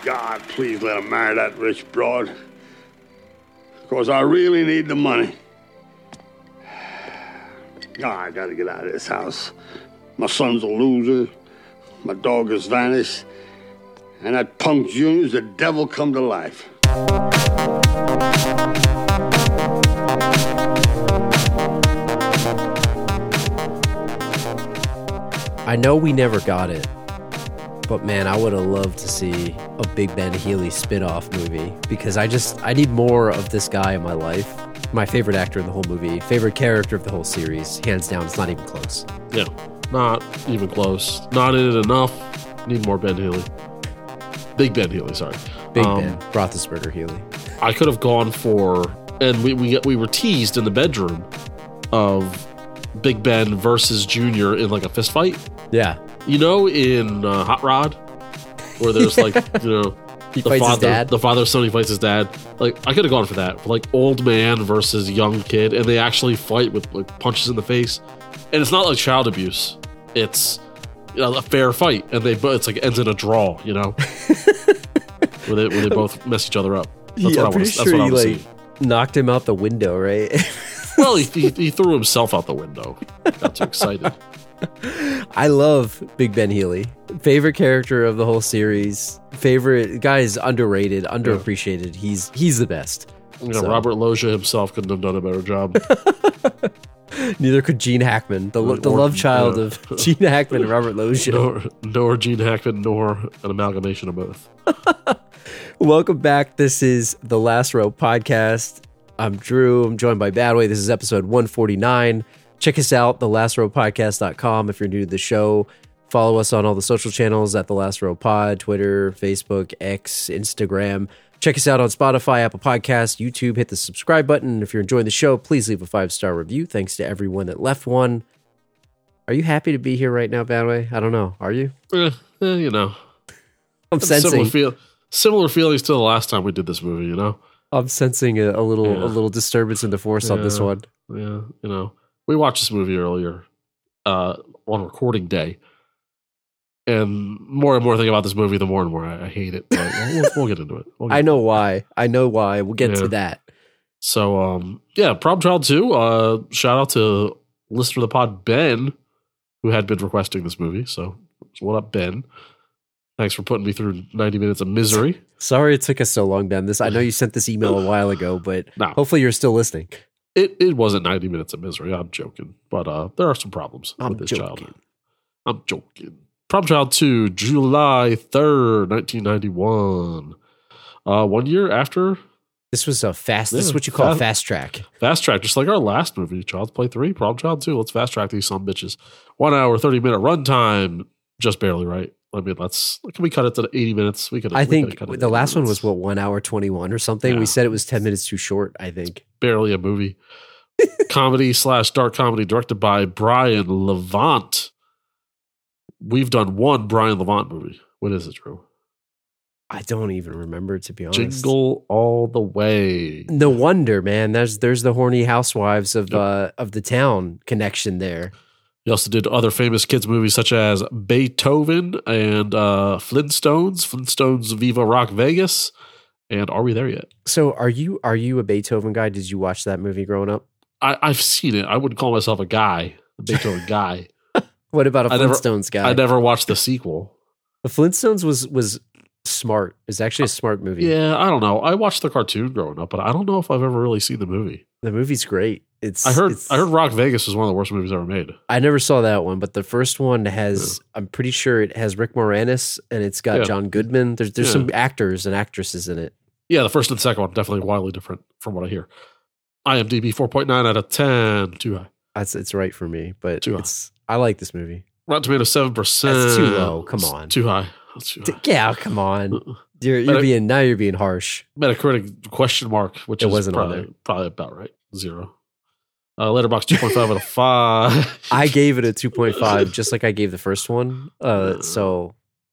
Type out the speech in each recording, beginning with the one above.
God, please let him marry that rich broad. Because I really need the money. I gotta get out of this house. My son's a loser. My dog has vanished. And that punk Junior's the devil come to life. I know we never got it, but man, I would have loved to see a Big Ben Healy spin-off movie because I need more of this guy in my life. My favorite actor in the whole movie, favorite character of the whole series, hands down. It's not even close. Yeah, not even close. Not in it enough. Need more Ben Healy. Big Ben Healy, sorry. Big Ben Roethlisberger Healy. I could have gone for, and we were teased in the bedroom of Big Ben versus Junior in like a fist fight. Yeah. You know, in Hot Rod, where there's like, you know, he fights his dad. The father son, he fights his dad. Like, I could have gone for that. For like old man versus young kid, and they actually fight with like punches in the face. And it's not like child abuse. It's, you know, a fair fight, and it's like ends in a draw, you know, where they both mess each other up. That's what I want to see. Knocked him out the window, right? Well, he threw himself out the window. Got too excited. I love Big Ben Healy. Favorite character of the whole series. Favorite guy is underrated, underappreciated. Yeah. He's the best. You know, so. Robert Loggia himself couldn't have done a better job. Neither could Gene Hackman, the love child of Gene Hackman and Robert Loggia. Nor Gene Hackman, nor an amalgamation of both. Welcome back. This is the Last Row Podcast. I'm Drew. I'm joined by Badway. This is episode 149. Check us out, thelastrowpodcast.com if you're new to the show. Follow us on all the social channels at The Last Row Pod, Twitter, Facebook, X, Instagram. Check us out on Spotify, Apple Podcasts, YouTube. Hit the subscribe button. If you're enjoying the show, please leave a 5-star review. Thanks to everyone that left one. Are you happy to be here right now, Badway? I don't know. Are you? You know. I'm sensing similar feelings to the last time we did this movie, you know? I'm sensing a little disturbance in the force on this one. Yeah, you know. We watched this movie earlier on recording day. And more and more think about this movie, the more and more I hate it. But we'll get into it. I know why. We'll get to that. So, Problem Child 2. Shout out to listener of the pod, Ben, who had been requesting this movie. So what up, Ben? Thanks for putting me through 90 minutes of misery. Sorry it took us so long, Ben. I know you sent this email a while ago, but hopefully you're still listening. It wasn't 90 minutes of misery. I'm joking. But there are some problems with this child. I'm joking. Problem Child 2, July 3rd, 1991. 1 year after. This was this is what you call a fast track. Fast track, just like our last movie, Child's Play 3, Problem Child 2. Let's fast track these some bitches. 1 hour, 30-minute runtime. Just barely right. I mean, can we cut it to 80 minutes? I think the last one was 1 hour 21 or something. Yeah. We said it was 10 minutes too short, I think. Barely a movie. Comedy/dark comedy directed by Brian Levant. We've done one Brian Levant movie. What is it, Drew? I don't even remember, to be honest. Jingle All the Way. No wonder, man. There's the horny housewives of the town connection there. He also did other famous kids movies such as Beethoven and Flintstones, Viva Rock Vegas, and Are We There Yet? So are you a Beethoven guy? Did you watch that movie growing up? I've seen it. I wouldn't call myself a Beethoven guy. What about a Flintstones guy? I never watched the sequel. The Flintstones was smart. It's actually a smart movie. Yeah, I don't know. I watched the cartoon growing up, but I don't know if I've ever really seen the movie. The movie's great. I heard Rock Vegas was one of the worst movies ever made. I never saw that one, but the first one has, I'm pretty sure it has Rick Moranis and it's got John Goodman. There's some actors and actresses in it. Yeah, the first and second one definitely wildly different from what I hear. IMDb 4.9 out of 10. Too high. It's right for me, but I like this movie. Rotten Tomatoes 7%. That's too low. Come on. Too high. Yeah, come on. You're being harsh. Metacritic question mark, which it wasn't probably about right. 0. Letterboxd 2.5 out of 5. I gave it a 2.5, just like I gave the first one. So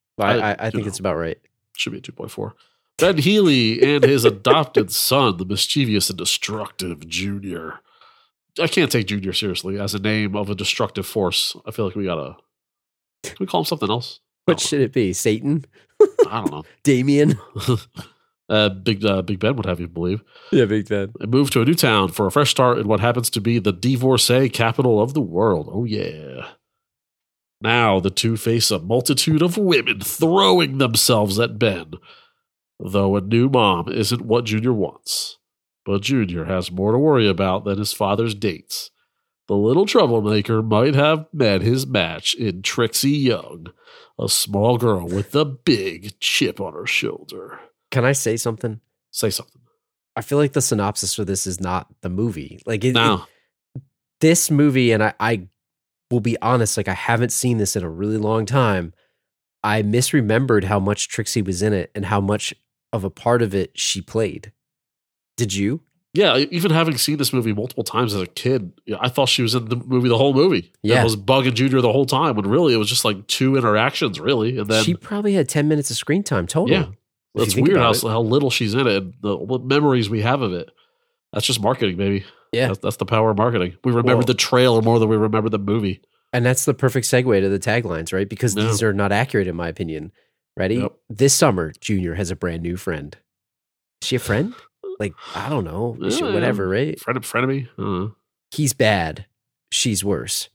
I think it's about right. Should be a 2.4. Ben Healy and his adopted son, the mischievous and destructive Junior. I can't take Junior seriously as a name of a destructive force. I feel like can we call him something else? What should it be? Satan? I don't know. Damien. Big Ben would have you believe. Yeah, Big Ben. They move to a new town for a fresh start in what happens to be the divorcee capital of the world. Oh, yeah. Now the two face a multitude of women throwing themselves at Ben. Though a new mom isn't what Junior wants. But Junior has more to worry about than his father's dates. The little troublemaker might have met his match in Trixie Young, a small girl with a big chip on her shoulder. Can I say something? Say something. I feel like the synopsis for this is not the movie. Like No. This movie, and I will be honest, like I haven't seen this in a really long time. I misremembered how much Trixie was in it and how much of a part of it she played. Did you? Yeah, even having seen this movie multiple times as a kid, I thought she was in the movie the whole movie. Yeah. I was bugging Junior the whole time when really it was just like 2 interactions, really. And then She probably had 10 minutes of screen time total. Yeah. If It's you think weird about how little she's in it and what memories we have of it. That's just marketing, baby. Yeah. That's the power of marketing. We remember Well- the trailer more than we remember the movie. And that's the perfect segue to the taglines, right? Because Yeah. these are not accurate in my opinion. Ready? Yep. This summer, Junior has a brand new friend. Is she a friend? Like, I don't know. Is she, Yeah, whatever, right? Frenemy? He's bad. She's worse.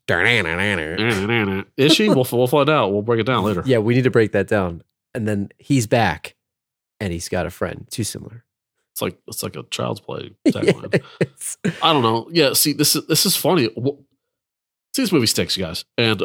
Is she? We'll find out. We'll break it down later. Yeah, we need to break that down. And then he's back and he's got a friend. Too similar. It's like a child's play tagline. Yes. I don't know. Yeah, see, this is funny. See, this movie stinks, you guys. And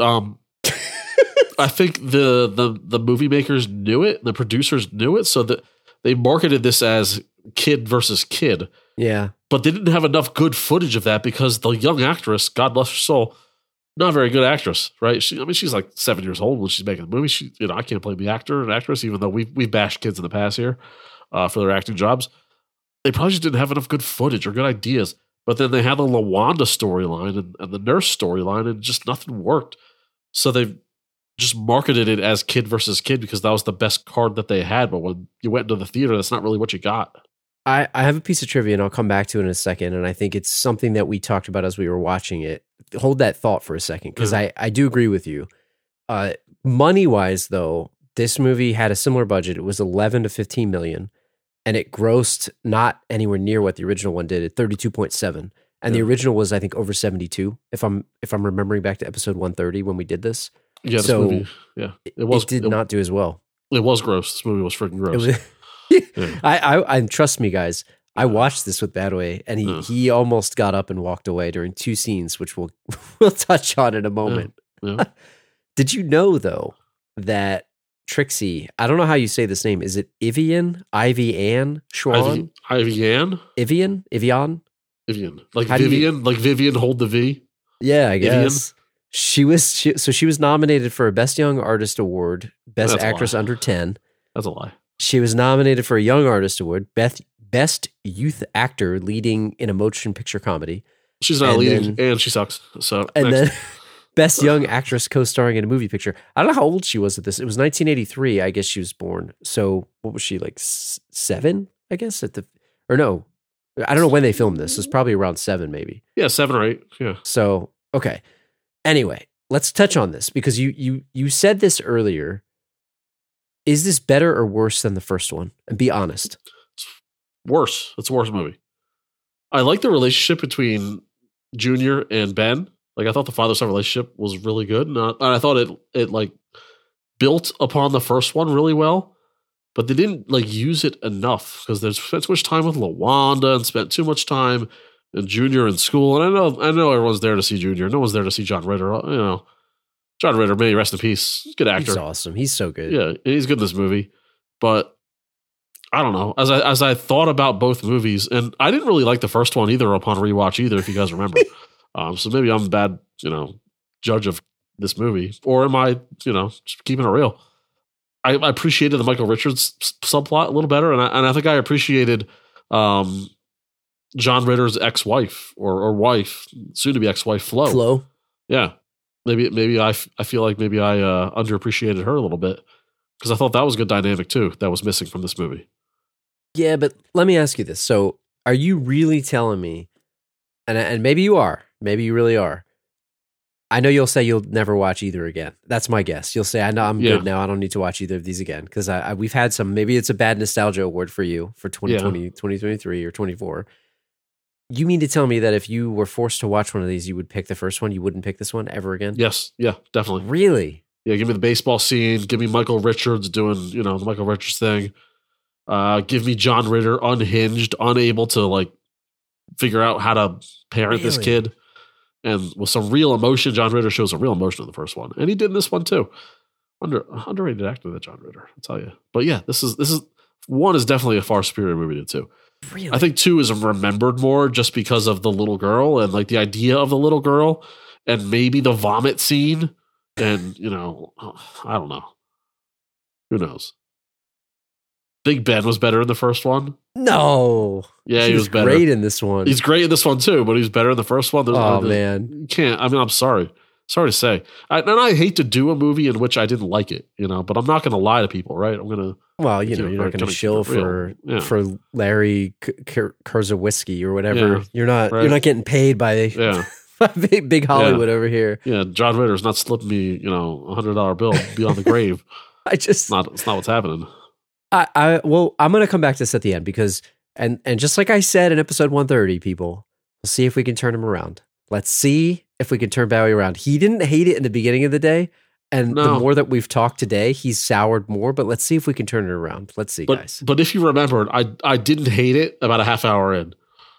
I think the movie makers knew it, and the producers knew it, so that they marketed this as kid versus kid. Yeah. But they didn't have enough good footage of that because the young actress, God bless her soul, not a very good actress, right? She's like 7 years old when she's making the movie. I can't blame the actor and actress, even though we've bashed kids in the past here for their acting jobs. They probably just didn't have enough good footage or good ideas. But then they had the LaWanda storyline and the nurse storyline, and just nothing worked. So they just marketed it as kid versus kid because that was the best card that they had. But when you went into the theater, that's not really what you got. I have a piece of trivia and I'll come back to it in a second. And I think it's something that we talked about as we were watching it. Hold that thought for a second, because I do agree with you. Money-wise, though, this movie had a similar budget. It was 11 to 15 million, and it grossed not anywhere near what the original one did at 32.7. And the original was, I think, over 72, if I'm remembering back to episode 130 when we did this. Yeah, this So, movie. Yeah. It did not do as well. It was gross. This movie was freaking gross. It was, Yeah. I trust me, guys. I watched this with Badway, and he almost got up and walked away during 2 scenes, which we'll touch on in a moment. Yeah. Did you know, though, that Trixie, I don't know how you say this name. Is it Ivian? Ivian Schwan? Ivian? Ivian? Ivian? Vivian. Like How do you- Vivian? Like Vivian, hold the V? Yeah, I Ivian? guess. She was nominated for a Best Young Artist Award, Best That's a Actress lie. Under 10. That's a lie. She was nominated for a Young Artist Award, Best Youth Actor leading in a motion picture comedy, She's not And leading, then- and she sucks. So and next. then Best Young Actress co-starring in a movie picture. I don't know how old she was at this. It was 1983. I guess she was born. So what was she, like 7? I guess or no, I don't know when they filmed this. It's probably around 7, maybe. Yeah, 7 or 8. Yeah. So okay. Anyway, let's touch on this because you said this earlier. Is this better or worse than the first one? And be honest. Worse. It's a worse movie. I like the relationship between Junior and Ben. Like, I thought the father-son relationship was really good. And I thought it like built upon the first one really well, but they didn't like use it enough because they spent too much time with LaWanda and spent too much time in Junior in school. And I know everyone's there to see Junior. No one's there to see John Ritter. You know, John Ritter, may he rest in peace. He's a good actor. He's awesome. He's so good. Yeah, he's good in this movie. But I don't know. As I thought about both movies, and I didn't really like the first one either upon rewatch either, if you guys remember. So maybe I'm a bad, judge of this movie. Or am I, just keeping it real? I appreciated the Michael Richards subplot a little better, and I think I appreciated John Ritter's ex-wife or wife, soon to be ex-wife, Flo. Yeah. Maybe I feel like maybe I underappreciated her a little bit because I thought that was a good dynamic too that was missing from this movie. Yeah, but let me ask you this. So are you really telling me, and maybe you are, maybe you really are, I know you'll say you'll never watch either again. That's my guess. You'll say, I know I'm Yeah. good now. I don't need to watch either of these again. Because we've had some, maybe it's a bad nostalgia award for you for 2020, 2023 or 24. You mean to tell me that if you were forced to watch one of these, you would pick the first one? You wouldn't pick this one ever again? Yes. Yeah, definitely. Really? Yeah, give me the baseball scene. Give me Michael Richards doing, the Michael Richards thing. Give me John Ritter unhinged, unable to like figure out how to parent this Really? kid. And with some real emotion, John Ritter shows a real emotion in the first one. And he did in this one too. Underrated actor, that John Ritter, I'll tell you. But yeah, this is one is definitely a far superior movie to two. Really? I think two is remembered more just because of the little girl and like the idea of the little girl and maybe the vomit scene. And, I don't know. Who knows? Big Ben was better in the first one. No. Yeah, he was better. Great in this one. He's great in this one too, but he's better in the first one. Man. You can't. I mean, I'm sorry. Sorry to say. And I hate to do a movie in which I didn't like it, but I'm not going to lie to people, right? I'm going to. Well, you're not going to shill for Larry Kurzawski or whatever. Yeah, you're not. right. You're not getting paid by big Hollywood over here. Yeah, John Ritter's not slipping me, $100 bill beyond the grave. It's not what's happening. Well, I'm going to come back to this at the end because, and just like I said in episode 130, people, we'll see if we can turn him around. Let's see if we can turn Bowie around. He didn't hate it in the beginning of the day. And the more that we've talked today, he's soured more, but let's see if we can turn it around. Let's see, guys. But if you remembered, I didn't hate it about a half hour in.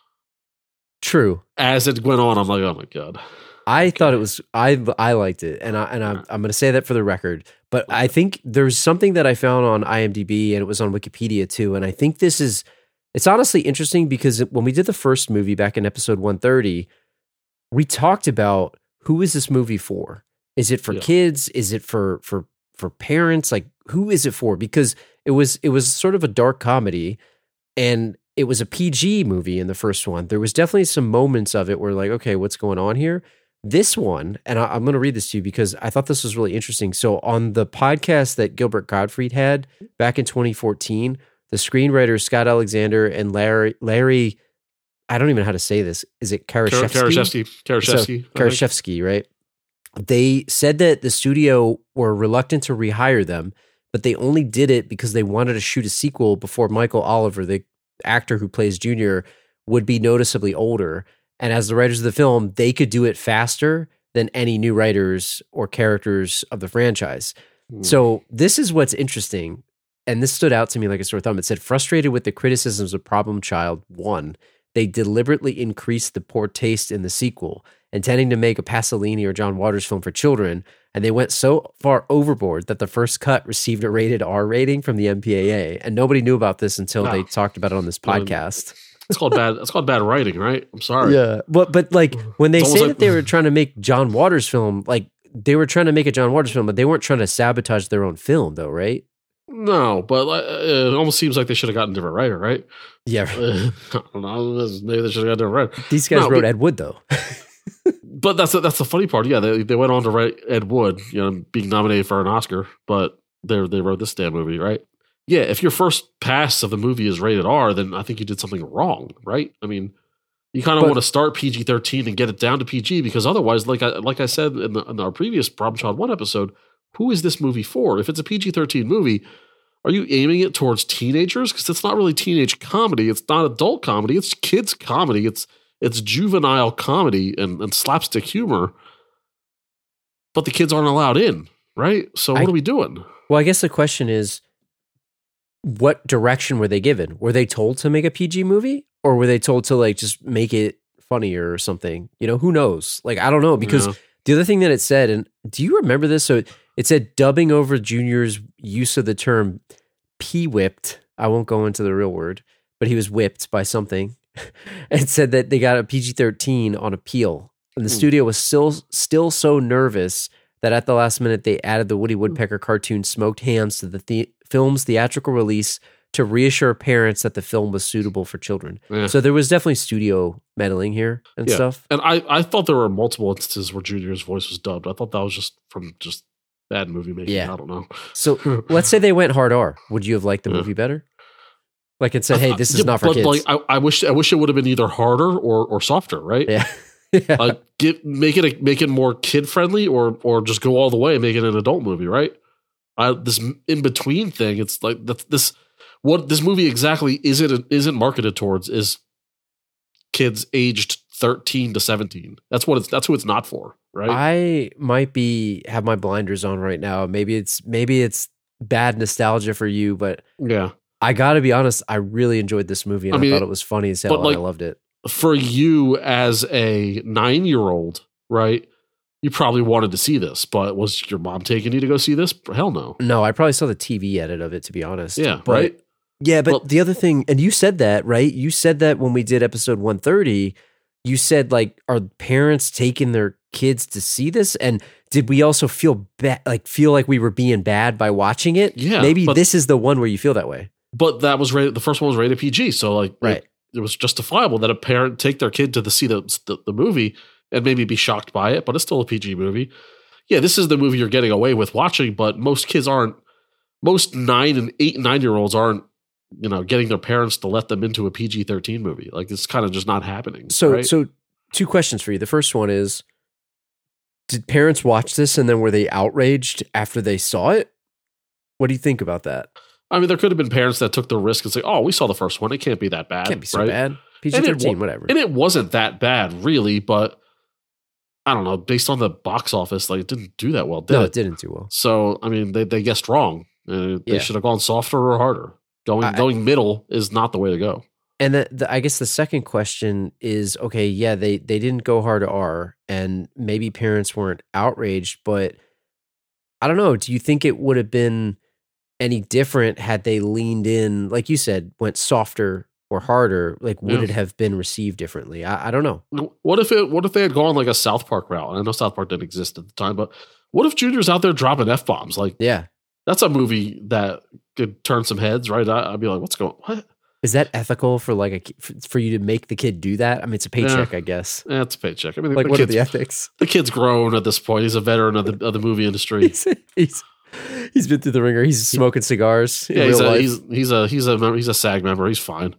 True. As it went on, I'm like, oh my God. I thought it was, I liked it. And I'm going to say that for the record. But I think there's something that I found on IMDb and it was on Wikipedia too. And I think it's honestly interesting because when we did the first movie back in episode 130, we talked about who is this movie for? Is it for kids? Is it for parents? Like, who is it for? Because it was sort of a dark comedy and it was a PG movie in the first one. There was definitely some moments of it where like, okay, what's going on here? This one, and I'm going to read this to you because I thought this was really interesting. So on the podcast that Gilbert Gottfried had back in 2014, the screenwriters Scott Alexander and Larry, I don't even know how to say this. Is it Karashevsky? Karashevsky, right? They said that the studio were reluctant to rehire them, but they only did it because they wanted to shoot a sequel before Michael Oliver, the actor who plays Junior, would be noticeably older. And as the writers of the film, they could do it faster than any new writers or characters of the franchise. So this is what's interesting. And this stood out to me like a sore thumb. It said, frustrated with the criticisms of Problem Child 1, they deliberately increased the poor taste in the sequel, intending to make a Pasolini or John Waters film for children. And they went so far overboard that the first cut received a rated R rating from the MPAA. And nobody knew about this until they talked about it on this podcast. It's called bad writing, right? I'm sorry. Yeah. But like when they say that they were trying to make John Waters film, like they were trying to make a John Waters film, but they weren't trying to sabotage their own film though, right? No, but it almost seems like they should have gotten a different writer, right? Yeah. I don't know. Maybe they should have gotten a different writer. These guys wrote Ed Wood though. But that's the funny part. Yeah, they went on to write Ed Wood, being nominated for an Oscar, but they wrote this damn movie, right? Yeah, if your first pass of the movie is rated R, then I think you did something wrong, right? I mean, you kind of want to start PG-13 and get it down to PG because otherwise, like I said in our previous Problem Child 1 episode, who is this movie for? If it's a PG-13 movie, are you aiming it towards teenagers? Because it's not really teenage comedy. It's not adult comedy. It's kids comedy. It's juvenile comedy and slapstick humor. But the kids aren't allowed in, right? So what are we doing? Well, I guess the question is, what direction were they given? Were they told to make a PG movie? Or were they told to like just make it funnier or something? Who knows? Like, I don't know. Because the other thing that it said, and do you remember this? So it said dubbing over Junior's use of the term P-whipped. I won't go into the real word, but he was whipped by something. It said that they got a PG-13 on appeal. And the studio was still so nervous that at the last minute they added the Woody Woodpecker cartoon Smoked Hams to the film's theatrical release to reassure parents that the film was suitable for children. Yeah. So there was definitely studio meddling here and stuff. And I thought there were multiple instances where Junior's voice was dubbed. I thought that was just from bad movie making. Yeah. I don't know. So let's say they went hard R. Would you have liked the movie better? Like it said, hey, this is not for kids. Like I wish it would have been either harder or softer, right? Yeah. Yeah. Make it more kid friendly, or just go all the way and make it an adult movie, right? This in between thing, it's like what this movie exactly isn't marketed towards is kids aged 13 to 17. That's who it's not for, right? I might have my blinders on right now. Maybe it's bad nostalgia for you, but yeah. I got to be honest, I really enjoyed this movie and I thought it was funny as hell and I loved it. For you as a 9-year-old, right? You probably wanted to see this, but was your mom taking you to go see this? Hell no. No, I probably saw the TV edit of it, to be honest. Yeah, but, right? Yeah, but the other thing, and you said that, right? You said that when we did episode 130, you said, like, are parents taking their kids to see this? And did we also feel like we were being bad by watching it? Yeah. Maybe this is the one where you feel that way. But that was the first one was rated PG. So, like, right. It was justifiable that a parent take their kid to see the movie and maybe be shocked by it, but it's still a PG movie. Yeah, this is the movie you're getting away with watching, but most 9 and 8 and 9-year-olds aren't, getting their parents to let them into a PG-13 movie. Like, it's kind of just not happening. So, right? So 2 questions for you. The first one is, did parents watch this and then were they outraged after they saw it? What do you think about that? I mean, there could have been parents that took the risk and say, "Oh, we saw the first one; it can't be that bad. Can't be so right? bad. PG-13, whatever." And it wasn't that bad, really. But I don't know. Based on the box office, like, it didn't do that well. Did it didn't do well. So, I mean, they guessed wrong. They should have gone softer or harder. Going middle is not the way to go. And I guess the second question is, okay, yeah, they didn't go hard to R, and maybe parents weren't outraged, but I don't know. Do you think it would have been any different had they leaned in, like you said, went softer or harder? Like, would it have been received differently? I don't know. What if they had gone like a South Park route? And I know South Park didn't exist at the time, but what if Junior's out there dropping F-bombs? Like, yeah, that's a movie that could turn some heads, right? I'd be like, what? Is that ethical for for you to make the kid do that? I mean, it's a paycheck, I guess. Yeah, it's a paycheck. I mean, like, what are the ethics? The kid's grown at this point. He's a veteran of the movie industry. He's been through the ringer. He's smoking cigars. Yeah, he's a SAG member. He's fine.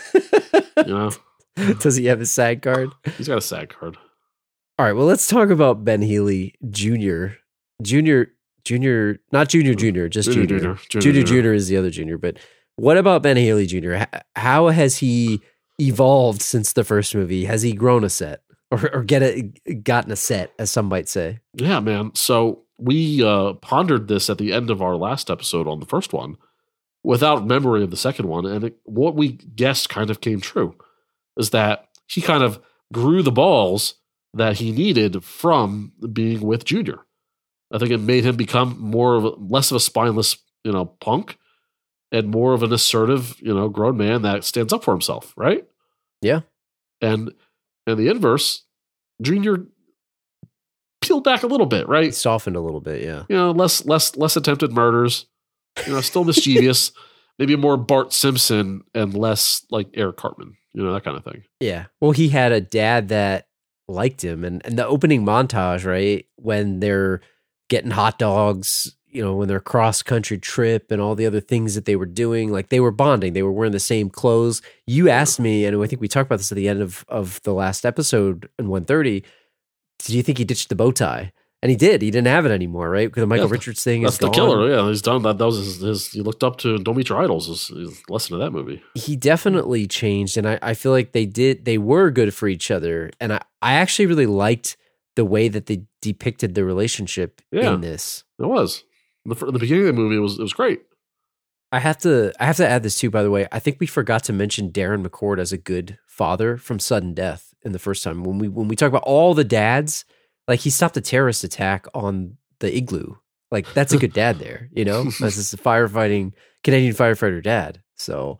Does he have his SAG card? He's got a SAG card. All right. Well, let's talk about Ben Healy Jr. Junior, not Junior, just Junior. Junior is the other Junior. But what about Ben Healy Jr.? How has he evolved since the first movie? Has he grown a set or gotten a set, as some might say? Yeah, man. So we pondered this at the end of our last episode on the first one without memory of the second one. And what we guessed kind of came true, is that he kind of grew the balls that he needed from being with Junior. I think it made him become less of a spineless, punk, and more of an assertive, grown man that stands up for himself, right? Yeah. And the inverse, Junior peeled back a little bit, right? He softened a little bit, yeah. Less attempted murders, still mischievous, maybe more Bart Simpson and less like Eric Cartman, that kind of thing. Yeah. Well, he had a dad that liked him, and the opening montage, right, when they're getting hot dogs, when they're cross-country trip and all the other things that they were doing, like they were bonding, they were wearing the same clothes. You asked me, and I think we talked about this at the end of the last episode in 130, do you think he ditched the bow tie? And he did. He didn't have it anymore, right? Because the Michael Richards thing is gone. That's the killer, yeah. He's done that. That was his he looked up to Don't Meet Your Idols, his lesson of that movie. He definitely changed, and I feel like they were good for each other. And I actually really liked the way that they depicted the relationship in this. It was. In the beginning of the movie, it was great. I have to add this too, by the way. I think we forgot to mention Darren McCord as a good father from Sudden Death in the first time. When we talk about all the dads, like, he stopped a terrorist attack on the igloo. Like, that's a good dad there, as this Canadian firefighter dad. So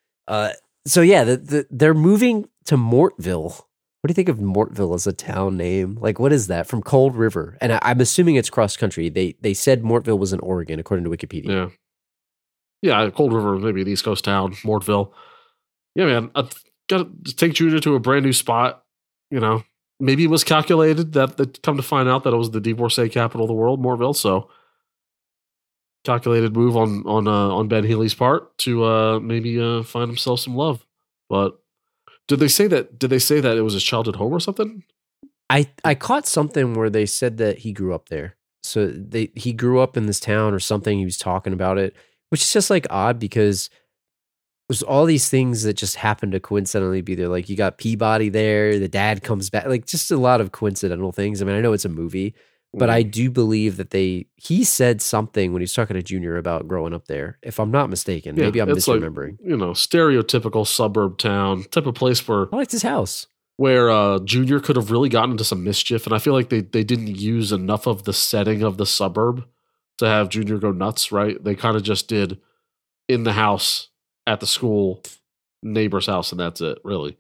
yeah, they're moving to Mortville. What do you think of Mortville as a town name? Like, what is that? From Cold River. And I'm assuming it's cross country. They said Mortville was in Oregon, according to Wikipedia. Yeah. Yeah, Cold River, maybe an East Coast town, Mortville. Yeah, man. I've got to take Junior to a brand new spot. Maybe it was calculated that they come to find out that it was the divorcee capital of the world, Mortville. So calculated move on Ben Healy's part to maybe find himself some love. But did they say that it was his childhood home or something? I caught something where they said that he grew up there. So he grew up in this town or something. He was talking about it, which is just like odd because there's all these things that just happen to coincidentally be there. Like you got Peabody there, the dad comes back, like just a lot of coincidental things. I mean, I know it's a movie, but I do believe that he said something when he was talking to Junior about growing up there. If I'm not mistaken, maybe I'm misremembering. Like, stereotypical suburb town type of place where I liked his house. Where Junior could have really gotten into some mischief. And I feel like they didn't use enough of the setting of the suburb to have Junior go nuts, right? They kind of just did in the house, at the school, neighbor's house, and that's it, really.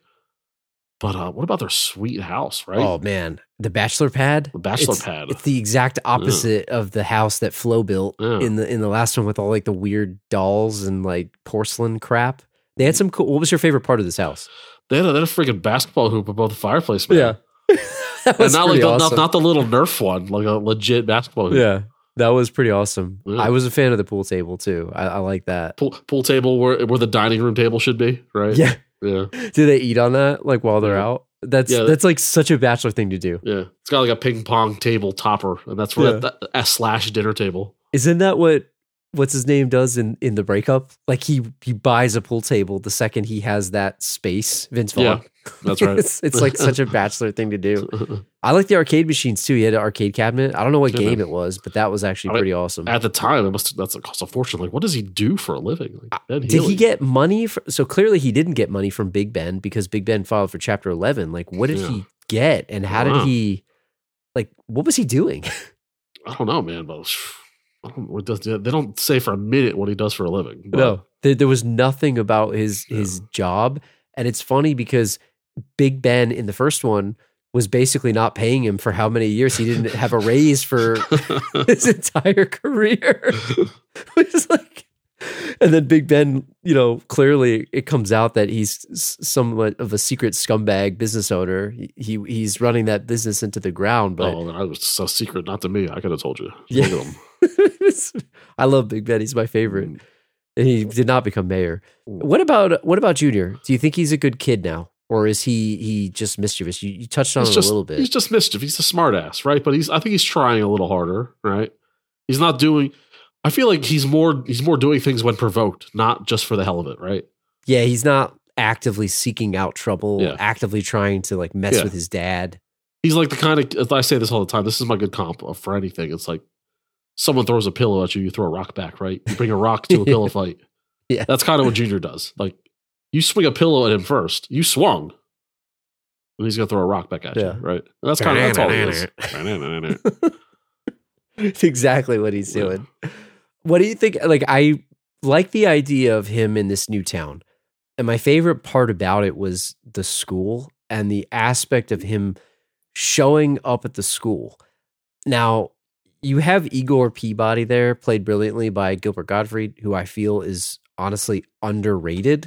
But what about their sweet house, right? Oh, man. The bachelor pad? The bachelor pad. It's the exact opposite of the house that Flo built in the last one with all like the weird dolls and like porcelain crap. They had some cool... What was your favorite part of this house? They had a freaking basketball hoop above the fireplace, man. Yeah. That was and pretty awesome. not the little Nerf one, like a legit basketball hoop. Yeah, that was pretty awesome. Yeah. I was a fan of the pool table too. I like that. Pool table where the dining room table should be, right? Yeah. Yeah. Do they eat on that like while they're out? That's like such a bachelor thing to do. Yeah. It's got like a ping pong table topper, and that's where that / dinner table. Isn't that what's his name does in the breakup? Like he buys a pool table the second he has that space. Vince Vaughn. Yeah, that's right. it's like such a bachelor thing to do. I like the arcade machines too. He had an arcade cabinet. I don't know what game it was, but that was actually pretty awesome. At the time, that's cost a fortune. Like, what does he do for a living? Like, did he get money? So clearly he didn't get money from Big Ben because Big Ben filed for Chapter 11. Like, what did he get, and how did he? Like, what was he doing? I don't know, man. But they don't say for a minute what he does for a living. But. No, there was nothing about his job, and it's funny because Big Ben in the first one was basically not paying him for how many years. He didn't have a raise for his entire career. Which is like, and then Big Ben, clearly it comes out that he's somewhat of a secret scumbag business owner. He's running that business into the ground. But that was so secret, not to me. I could have told you. Yeah. I love Big Ben. He's my favorite. And he did not become mayor. What about Junior? Do you think he's a good kid now? Or is he just mischievous? You touched on it a little bit. He's just mischief. He's a smart ass, right? But I think he's trying a little harder, right? He's not doing. I feel like he's more doing things when provoked, not just for the hell of it, right? Yeah, he's not actively seeking out trouble, actively trying to like mess with his dad. He's like the kind of, I say this all the time. This is my good comp for anything. It's like someone throws a pillow at you, you throw a rock back, right? You bring a rock to a pillow fight. Yeah, that's kind of what Junior does. Like. You swing a pillow at him first. You swung. And he's going to throw a rock back at you, right? And that's all he is. It's exactly what he's doing. What do you think? Like, I like the idea of him in this new town. And my favorite part about it was the school and the aspect of him showing up at the school. Now, you have Igor Peabody there, played brilliantly by Gilbert Gottfried, who I feel is honestly underrated.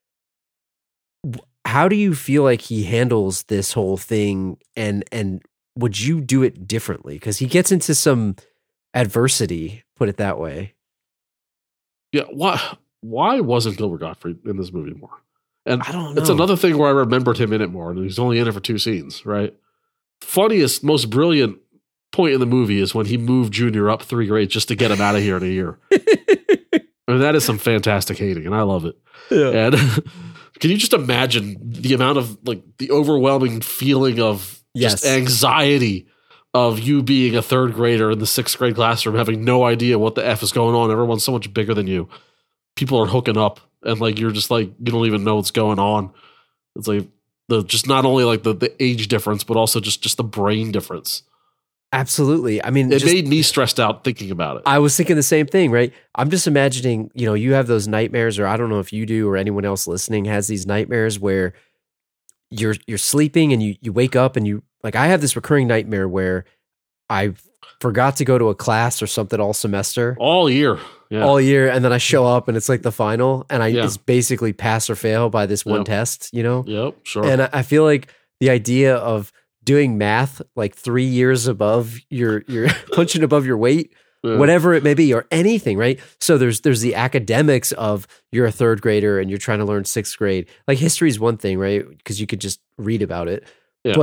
How do you feel like he handles this whole thing, and would you do it differently? Because he gets into some adversity, put it that way. Yeah, why wasn't Gilbert Gottfried in this movie more? And I don't know. It's another thing where I remembered him in it more, and he's only in it for 2 scenes, right? Funniest, most brilliant point in the movie is when he moved Junior up 3 grades just to get him out of here in a year. I mean, that is some fantastic hating, and I love it. Yeah. And can you just imagine the amount of like the overwhelming feeling of just anxiety of you being a 3rd grader in the 6th grade classroom, having no idea what the F is going on. Everyone's so much bigger than you. People are hooking up, and like you're just like you don't even know what's going on. It's like just not only like the age difference, but also just the brain difference. Absolutely. I mean, it made me stressed out thinking about it. I was thinking the same thing, right? I'm just imagining, you have those nightmares, or I don't know if you do or anyone else listening has these nightmares where you're sleeping and you wake up and you like, I have this recurring nightmare where I forgot to go to a class or something all semester. All year. Yeah. All year. And then I show up and it's like the final and it's basically pass or fail by this one test, Yep, sure. And I feel like the idea of doing math like 3 years above your punching above your weight, whatever it may be, or anything, right? So there's the academics of you're a 3rd grader and you're trying to learn 6th grade. Like history is one thing, right? Because you could just read about it. Yeah. But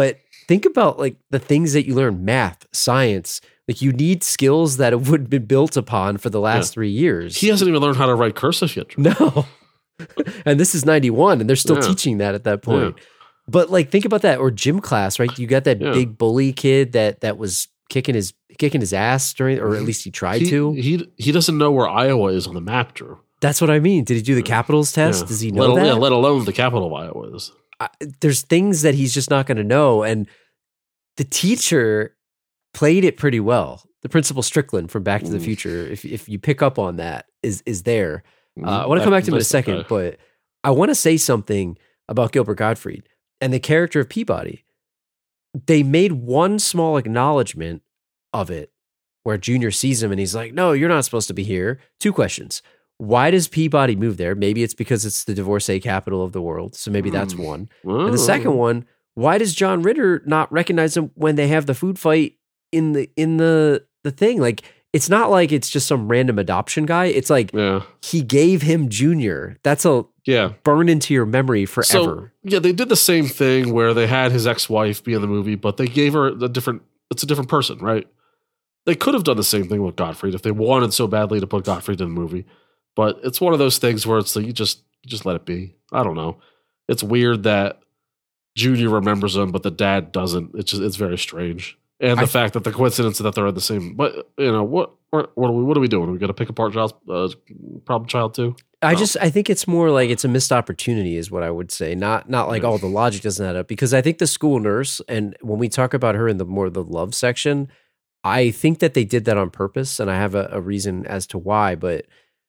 think about like the things that you learn, math, science. Like you need skills that would have been built upon for the last 3 years. He hasn't even learned how to write cursive yet. No. And this is 91 and they're still teaching that at that point. Yeah. But like think about that, or gym class, right? You got that big bully kid that was kicking his ass during, or at least he tried to. He doesn't know where Iowa is on the map, Drew. That's what I mean. Did he do the capitals test? Does he know that? Yeah, let alone the capital of Iowa is. There's things that he's just not going to know. And the teacher played it pretty well. The Principal Strickland from Back to the Future, if you pick up on that, is there. I want to come back to him in a second, but I want to say something about Gilbert Gottfried and the character of Peabody. They made one small acknowledgement of it where Junior sees him and he's like, no, you're not supposed to be here. 2 questions. Why does Peabody move there? Maybe it's because it's the divorcee capital of the world. So maybe that's one. And the second one, why does John Ritter not recognize him when they have the food fight in the thing? Like, it's not like it's just some random adoption guy. It's like he gave him Junior. That's a burn into your memory forever. So, they did the same thing where they had his ex-wife be in the movie, but they gave her it's a different person, right? They could have done the same thing with Gottfried if they wanted so badly to put Gottfried in the movie. But it's one of those things where it's like you just let it be. I don't know. It's weird that Junior remembers him, but the dad doesn't. It's very strange. And the fact that the coincidence that they're in the same, but what are we doing? Are we going to pick apart problem child too? I think it's more like it's a missed opportunity is what I would say. Not like the logic doesn't add up, because I think the school nurse, and when we talk about her in the love section, I think that they did that on purpose, and I have a reason as to why, but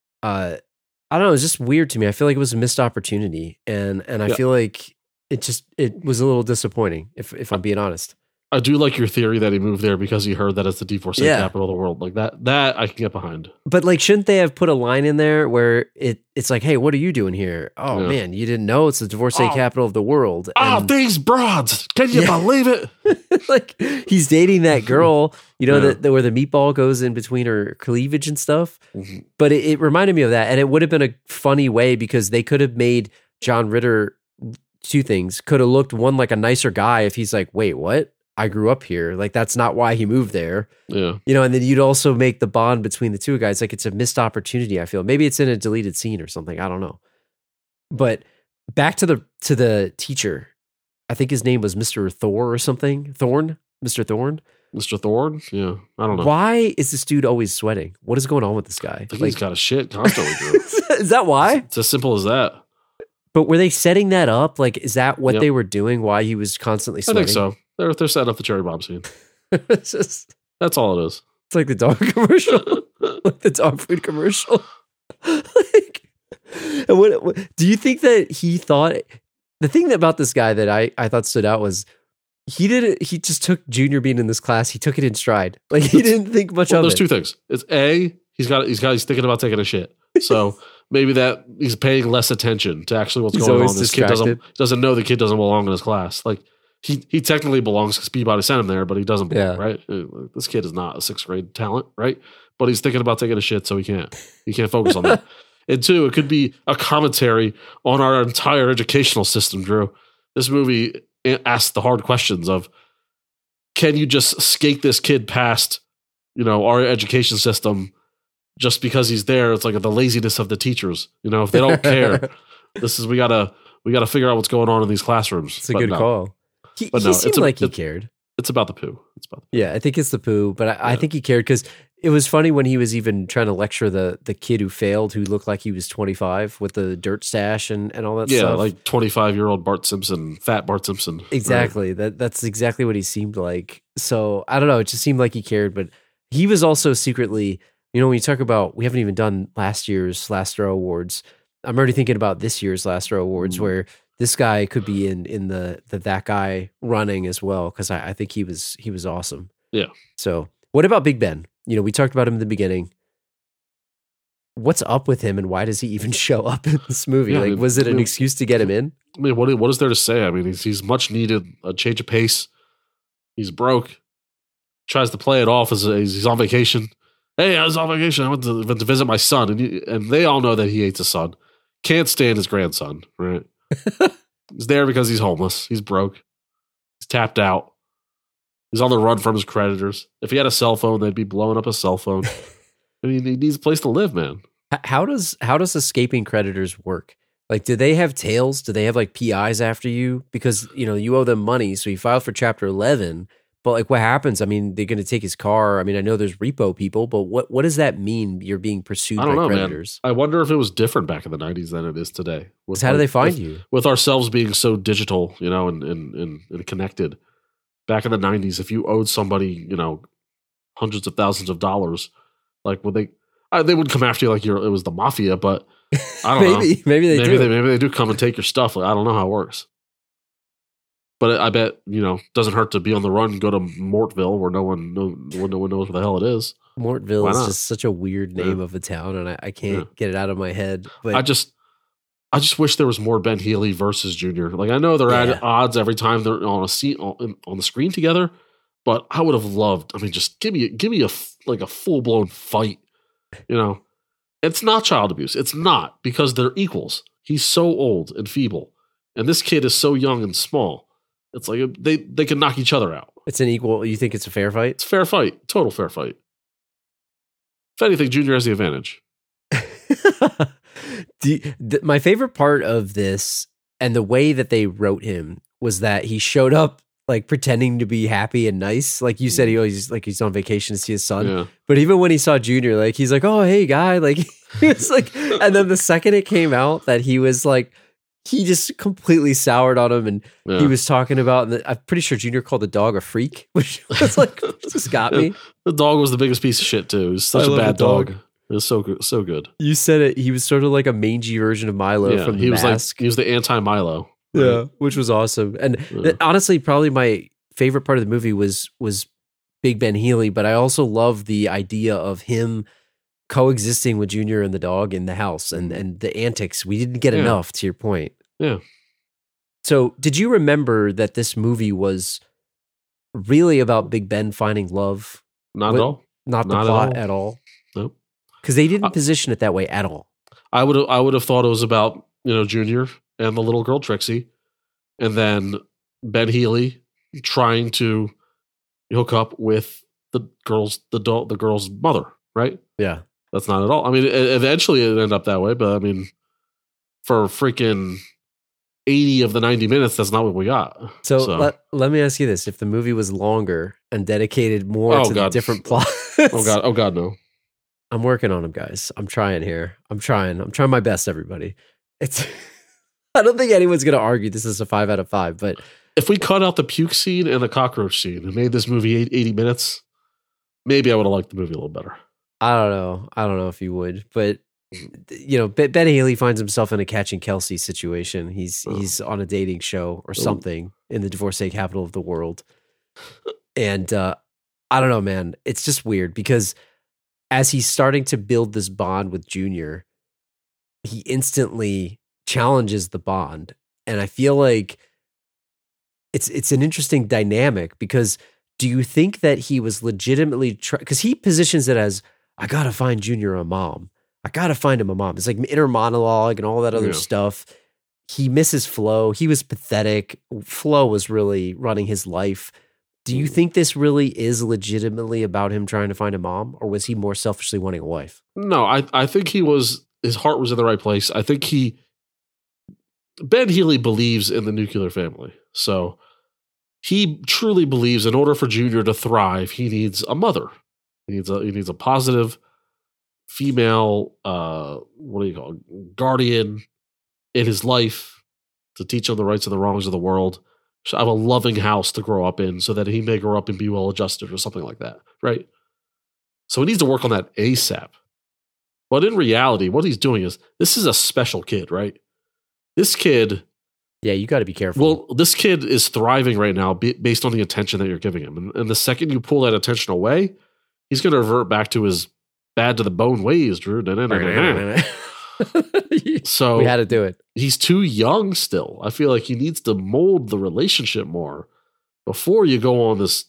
I don't know, it's just weird to me. I feel like it was a missed opportunity, and I feel like it was a little disappointing if I'm being honest. I do like your theory that he moved there because he heard that it's the divorcee capital of the world. Like that I can get behind. But like, shouldn't they have put a line in there where it's like, hey, what are you doing here? Oh man, you didn't know it's the divorcee capital of the world. These broads. Can you believe it? Like he's dating that girl, that where the meatball goes in between her cleavage and stuff. Mm-hmm. But it reminded me of that. And it would have been a funny way because they could have made John Ritter 2 things. Could have looked one like a nicer guy if he's like, wait, what? I grew up here. Like, that's not why he moved there. Yeah. And then you'd also make the bond between the 2 guys. Like, it's a missed opportunity, I feel. Maybe it's in a deleted scene or something. I don't know. But back to the teacher. I think his name was Mr. Thor or something. Thorne? Mr. Thorne? Mr. Thorne? Yeah. I don't know. Why is this dude always sweating? What is going on with this guy? I think he's got a shit constantly, dude. Is that why? It's as simple as that. But were they setting that up? Like, is that what they were doing? Why he was constantly sweating? I think so. They're setting up the cherry bomb scene. That's all it is. It's like the dog commercial, like the dog food commercial. And what do you think that he thought? The thing about this guy that I thought stood out was he just took Junior being in this class. He took it in stride. Like he didn't think much of it. There's 2 things. It's he's thinking about taking a shit. So maybe that he's paying less attention to actually what's going on. This kid doesn't know the kid doesn't belong in his class. Like he technically belongs because Peabody sent him there, but he doesn't belong, right? This kid is not a 6th grade talent, right? But he's thinking about taking a shit, so he can't focus on that. And 2, it could be a commentary on our entire educational system, Drew. This movie asks the hard questions of, can you just skate this kid past, our education system just because he's there? It's like the laziness of the teachers. If they don't care, we gotta figure out what's going on in these classrooms. It's a good call. He seemed like he cared. It's about the poo. Yeah, I think it's the poo, but I think he cared because it was funny when he was even trying to lecture the kid who failed, who looked like he was 25 with the dirt stash and all that stuff. Yeah, like 25-year-old Bart Simpson, fat Bart Simpson. Exactly. Right. That's exactly what he seemed like. So I don't know. It just seemed like he cared, but he was also secretly, when you talk about, we haven't even done last year's Last Row Awards. I'm already thinking about this year's Last Row Awards where this guy could be in the that guy running as well, because I think he was awesome. Yeah. So what about Big Ben? We talked about him in the beginning. What's up with him, and why does he even show up in this movie? Yeah, was it an excuse to get him in? I mean, what is there to say? I mean, he's much needed a change of pace. He's broke. Tries to play it off as he's on vacation. Hey, I was on vacation. I went to visit my son, and they all know that he hates his son. Can't stand his grandson, right? He's there because he's homeless. He's broke. He's tapped out. He's on the run from his creditors. If he had a cell phone, they'd be blowing up a cell phone. I mean, he needs a place to live, man. How does escaping creditors work? Like, do they have tails? Do they have like PIs after you? Because, you owe them money. So you filed for Chapter 11. But like, what happens? I mean, they're going to take his car. I mean, I know there's repo people, but what does that mean? You're being pursued by creditors. Man. I wonder if it was different back in the 90s than it is today. How do they find you? With ourselves being so digital, and connected. Back in the 90s, if you owed somebody, hundreds of thousands of dollars, like would they wouldn't come after you like it was the mafia, but I don't know. Maybe they do come and take your stuff. Like, I don't know how it works. But I bet, doesn't hurt to be on the run and go to Mortville where no one knows what the hell it is. Mortville is just such a weird name of a town, and I can't get it out of my head. But I just wish there was more Ben Healy versus Junior. Like, I know they're at odds every time they're on a seat on the screen together, but I would have loved. I mean, just give me a full blown fight. It's not child abuse. It's not, because they're equals. He's so old and feeble, and this kid is so young and small. It's like they can knock each other out. It's an equal. You think it's a fair fight? It's a fair fight. Total fair fight. If anything, Junior has the advantage. My favorite part of this and the way that they wrote him was that he showed up like pretending to be happy and nice. Like you said, he's on vacation to see his son. Yeah. But even when he saw Junior, like he's like, "Oh, hey, guy!" Like he was like, and then the second it came out that he was like, he just completely soured on him, and he was talking about. I'm pretty sure Junior called the dog a freak, which was like, just got me. The dog was the biggest piece of shit too. He was such a bad dog. It was so good, so good. You said it. He was sort of like a mangy version of Milo from The Mask. He was the anti-Milo. Right? Yeah, which was awesome. And honestly, probably my favorite part of the movie was Big Ben Healy. But I also love the idea of him coexisting with Junior and the dog in the house, and the antics. We didn't get enough, to your point. Yeah. So, did you remember that this movie was really about Big Ben finding love? Not at all. Not the plot at all. Nope. Because they didn't position it that way at all. I would have thought it was about Junior and the little girl Trixie, and then Ben Healy trying to hook up with the girl's mother. Right? Yeah. That's not at all. I mean, eventually it ended up that way, but I mean, for freaking 80 of the 90 minutes, that's not what we got. So. Let me ask you this: if the movie was longer and dedicated more to the different plots, oh god, no. I'm working on them, guys. I'm trying here. I'm trying my best, everybody. I don't think anyone's going to argue this is a 5 out of 5, but if we cut out the puke scene and the cockroach scene and made this movie 80 minutes, maybe I would have liked the movie a little better. I don't know if you would, but Ben Healy finds himself in a Catching Kelsey situation. He's on a dating show or something in the divorcee capital of the world. And I don't know, man. It's just weird because as he's starting to build this bond with Junior, he instantly challenges the bond. And I feel like it's an interesting dynamic because do you think that he was legitimately because he positions it as, I got to find Junior a mom. I got to find him a mom. It's like inner monologue and all that other stuff. He misses Flo. He was pathetic. Flo was really running his life. Do you think this really is legitimately about him trying to find a mom, or was he more selfishly wanting a wife? No, I think his heart was in the right place. I think Ben Healy believes in the nuclear family. So he truly believes in order for Junior to thrive, he needs a mother. He needs a positive female, guardian in his life to teach him the rights and the wrongs of the world. Have a loving house to grow up in so that he may grow up and be well adjusted or something like that, right? So he needs to work on that ASAP. But in reality, what he's doing is, this is a special kid, right? This kid... Yeah, you got to be careful. Well, this kid is thriving right now based on the attention that you're giving him. And the second you pull that attention away, he's going to revert back to his bad to the bone ways, Drew. So we had to do it. He's too young still. I feel like he needs to mold the relationship more before you go on this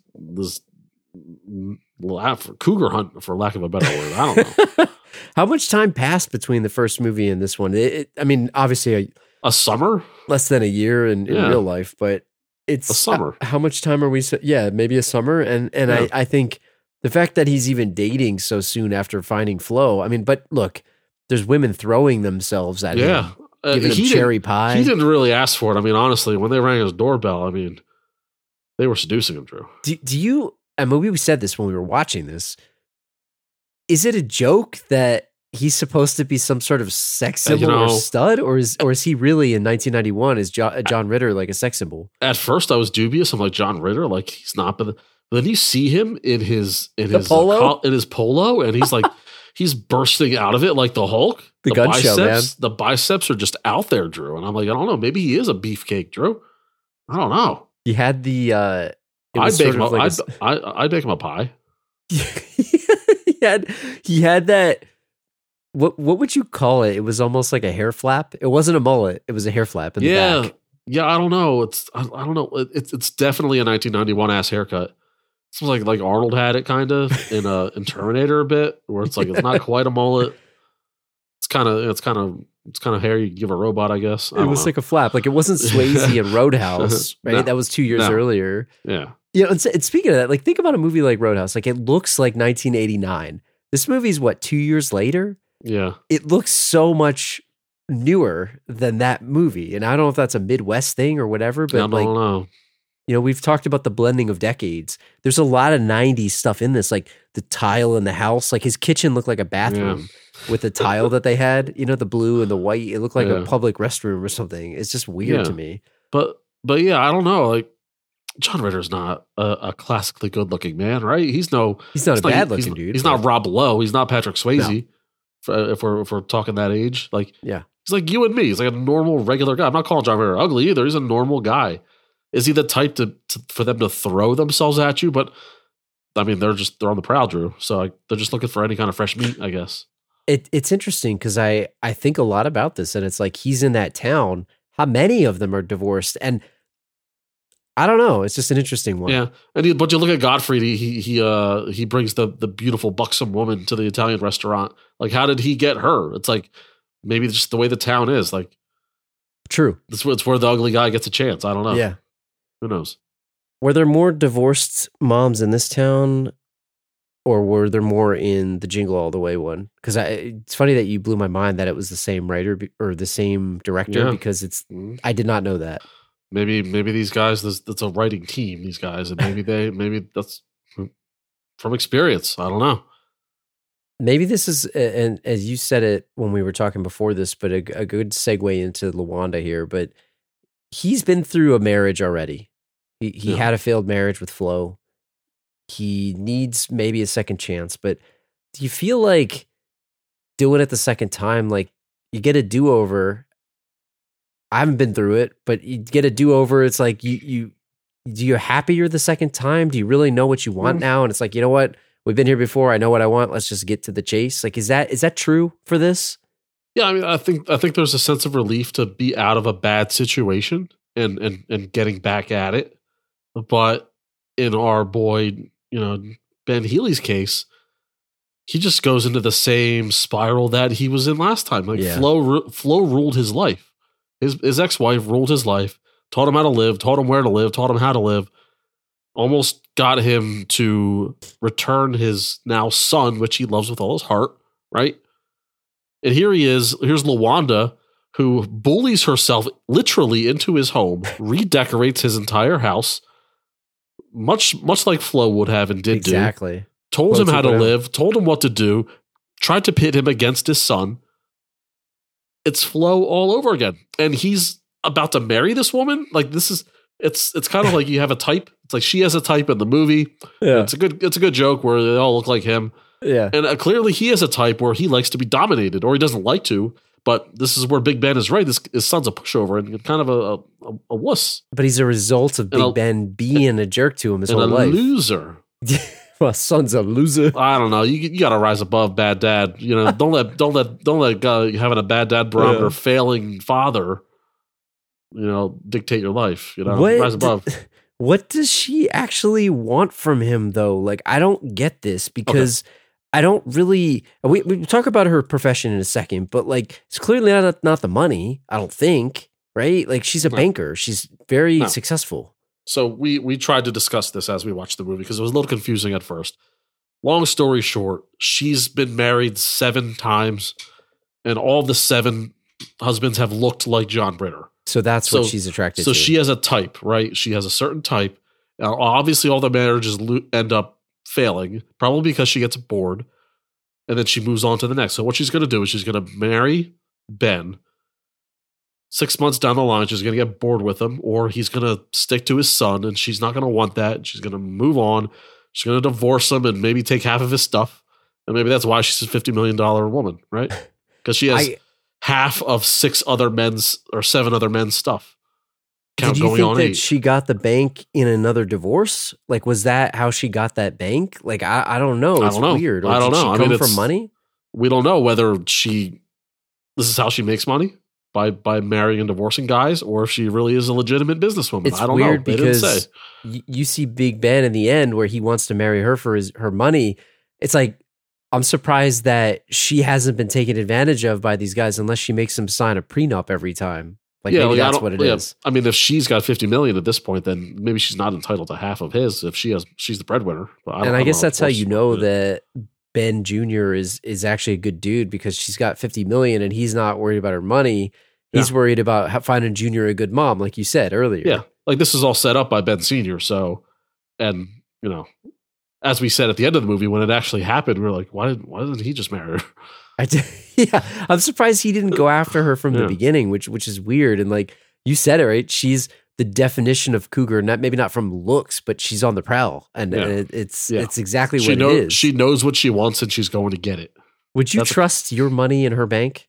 cougar hunt, for lack of a better word. I don't know. How much time passed between the first movie and this one? I mean, obviously a summer, less than a year in real life, but it's a summer. How much time are we? Yeah, maybe a summer. And Yeah. I think the fact that he's even dating so soon after finding Flo. I mean, but look, there's women throwing themselves at him, giving him cherry pie. He didn't really ask for it. I mean, honestly, when they rang his doorbell, I mean, they were seducing him, Drew. Do you? I mean, we said this when we were watching this. Is it a joke that he's supposed to be some sort of sex symbol or stud, or is he really in 1991 is John Ritter like a sex symbol? At first, I was dubious. I'm like, John Ritter, like he's not. But then you see him in his polo, and he's like he's bursting out of it like the Hulk. The gun show, man. The biceps are just out there, Drew. And I'm like, I don't know. Maybe he is a beefcake, Drew. I don't know. He had the. I'd bake him a pie. he had that. What would you call it? It was almost like a hair flap. It wasn't a mullet. It was a hair flap in the back. Yeah. I don't know. I don't know. It's definitely a 1991 ass haircut. It's like Arnold had it kind of in Terminator a bit, where it's like it's not quite a mullet. It's kind of hair you give a robot, I guess. It was like a flap. Like it wasn't Swayze in Roadhouse, right? No, that was 2 years earlier. Yeah. You know, and speaking of that, like think about a movie like Roadhouse. Like it looks like 1989. This movie's what, 2 years later? Yeah. It looks so much newer than that movie. And I don't know if that's a Midwest thing or whatever, but I don't know. You know, we've talked about the blending of decades. There's a lot of 90s stuff in this, like the tile in the house. Like his kitchen looked like a bathroom with the tile that they had, you know, the blue and the white. It looked like a public restroom or something. It's just weird to me. But yeah, I don't know. Like John Ritter's not a classically good looking man, right? He's not a bad looking dude. He's not Rob Lowe. He's not Patrick Swayze. No. If we're talking that age, like he's like you and me. He's like a normal, regular guy. I'm not calling John Ritter ugly either. He's a normal guy. Is he the type for them to throw themselves at you? But I mean, they're on the prowl, Drew. So they're just looking for any kind of fresh meat, I guess. It's interesting because I think a lot about this, and it's like he's in that town. How many of them are divorced? And I don't know. It's just an interesting one. Yeah, but you look at Gottfried. He brings the beautiful buxom woman to the Italian restaurant. Like, how did he get her? It's like maybe just the way the town is. Like, true. It's where the ugly guy gets a chance. I don't know. Yeah. Who knows? Were there more divorced moms in this town, or were there more in the Jingle All the Way one? Because it's funny that you blew my mind that it was the same writer or the same director, because I did not know that. Maybe these guys, that's a writing team, these guys, and maybe that's from experience. I don't know. Maybe this is, and as you said it when we were talking before this, but a good segue into LaWanda here. But he's been through a marriage already. He had a failed marriage with Flo. He needs maybe a second chance, but do you feel like doing it the second time, like you get a do-over? I haven't been through it, but you get a do-over. It's like you're happier the second time? Do you really know what you want now? And it's like, you know what? We've been here before. I know what I want. Let's just get to the chase. Like, is that true for this? Yeah, I mean, I think there's a sense of relief to be out of a bad situation and getting back at it. But in our boy, Ben Healy's case, he just goes into the same spiral that he was in last time. Like Flo ruled his life. His ex-wife ruled his life, taught him how to live, taught him where to live, taught him how to live, almost got him to return his now son, which he loves with all his heart, right? And here's LaWanda, who bullies herself literally into his home, redecorates his entire house, much like Flo would have and did exactly. Told him how to live, told him what to do, tried to pit him against his son. It's Flo all over again. And he's about to marry this woman. Like it's kind of like you have a type. It's like she has a type in the movie. Yeah. It's a good joke where they all look like him. Yeah. And clearly he has a type where he likes to be dominated, or he doesn't like to. But this is where Big Ben is right. His son's a pushover and kind of a wuss. But he's a result of Big Ben being a jerk to him his whole life. Loser. My son's a loser. I don't know. You got to rise above bad dad. Don't let having a bad dad barometer, failing father, dictate your life. Rise above. What does she actually want from him, though? Like, I don't get this because I don't really. We talk about her profession in a second, but like, it's clearly not the money. I don't think, right? Like, she's a banker. She's very successful. So we tried to discuss this as we watched the movie because it was a little confusing at first. Long story short, she's been married 7 times, and all the 7 husbands have looked like John Ritter. So that's what she's attracted to. So she has a type, right? She has a certain type. Now, obviously, all the marriages end up failing, probably because she gets bored, and then she moves on to the next. So what she's going to do is she's going to marry Ben. 6 months down the line, she's going to get bored with him, or he's going to stick to his son, and she's not going to want that. She's going to move on. She's going to divorce him and maybe take half of his stuff. And maybe that's why she's a $50 million woman, right? Because she has half of 7 other men's stuff. Did you think that she got the bank in another divorce? Like, was that how she got that bank? Like, I don't know. It's weird. Or I don't know. Did she come from money? We don't know whether this is how she makes money by marrying and divorcing guys, or if she really is a legitimate businesswoman. It's I don't weird know. They because didn't say. You see Big Ben in the end where he wants to marry her for her money. It's like, I'm surprised that she hasn't been taken advantage of by these guys unless she makes them sign a prenup every time. Like, maybe that's what it is. I mean, if she's got $50 million at this point, then maybe she's not entitled to half of his. If she's the breadwinner. I guess that's how you know that Ben Jr. is actually a good dude, because she's got $50 million and he's not worried about her money. He's worried about finding Junior a good mom, like you said earlier. Yeah, like this is all set up by Ben Sr. So, and as we said at the end of the movie, when it actually happened, we were like, why didn't he just marry her? Yeah, I'm surprised he didn't go after her from the beginning, which is weird. And like you said it, right? She's the definition of cougar, maybe not from looks, but she's on the prowl, and it's exactly what it is. She knows what she wants, and she's going to get it. Would you trust your money in her bank?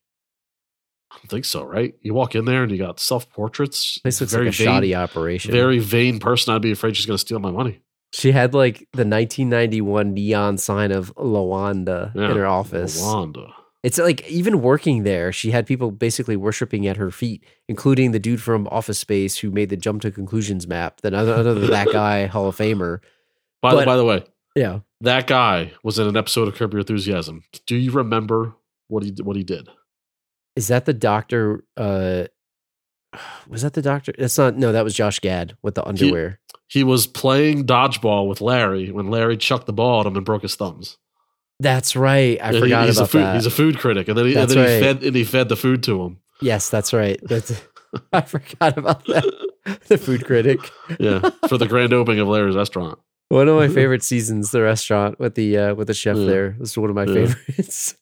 I don't think so, right? You walk in there and you got self-portraits. This looks like a shoddy operation. Very vain person. I'd be afraid she's going to steal my money. She had like the 1991 neon sign of Lawanda in her office. Lawanda. It's like, even working there, she had people basically worshiping at her feet, including the dude from Office Space who made the Jump to Conclusions map. Then another that guy, Hall of Famer. By the way, yeah, that guy was in an episode of Curb Your Enthusiasm. Do you remember what he did? Is that the doctor? Was that the doctor? That's not. No, that was Josh Gad with the underwear. He was playing dodgeball with Larry when Larry chucked the ball at him and broke his thumbs. That's right. I forgot about that. He's a food critic, and then he fed the food to him. Yes, that's right. I forgot about that. The food critic. Yeah, for the grand opening of Larry's restaurant. One of my favorite seasons, the restaurant with the chef there. This is one of my favorites.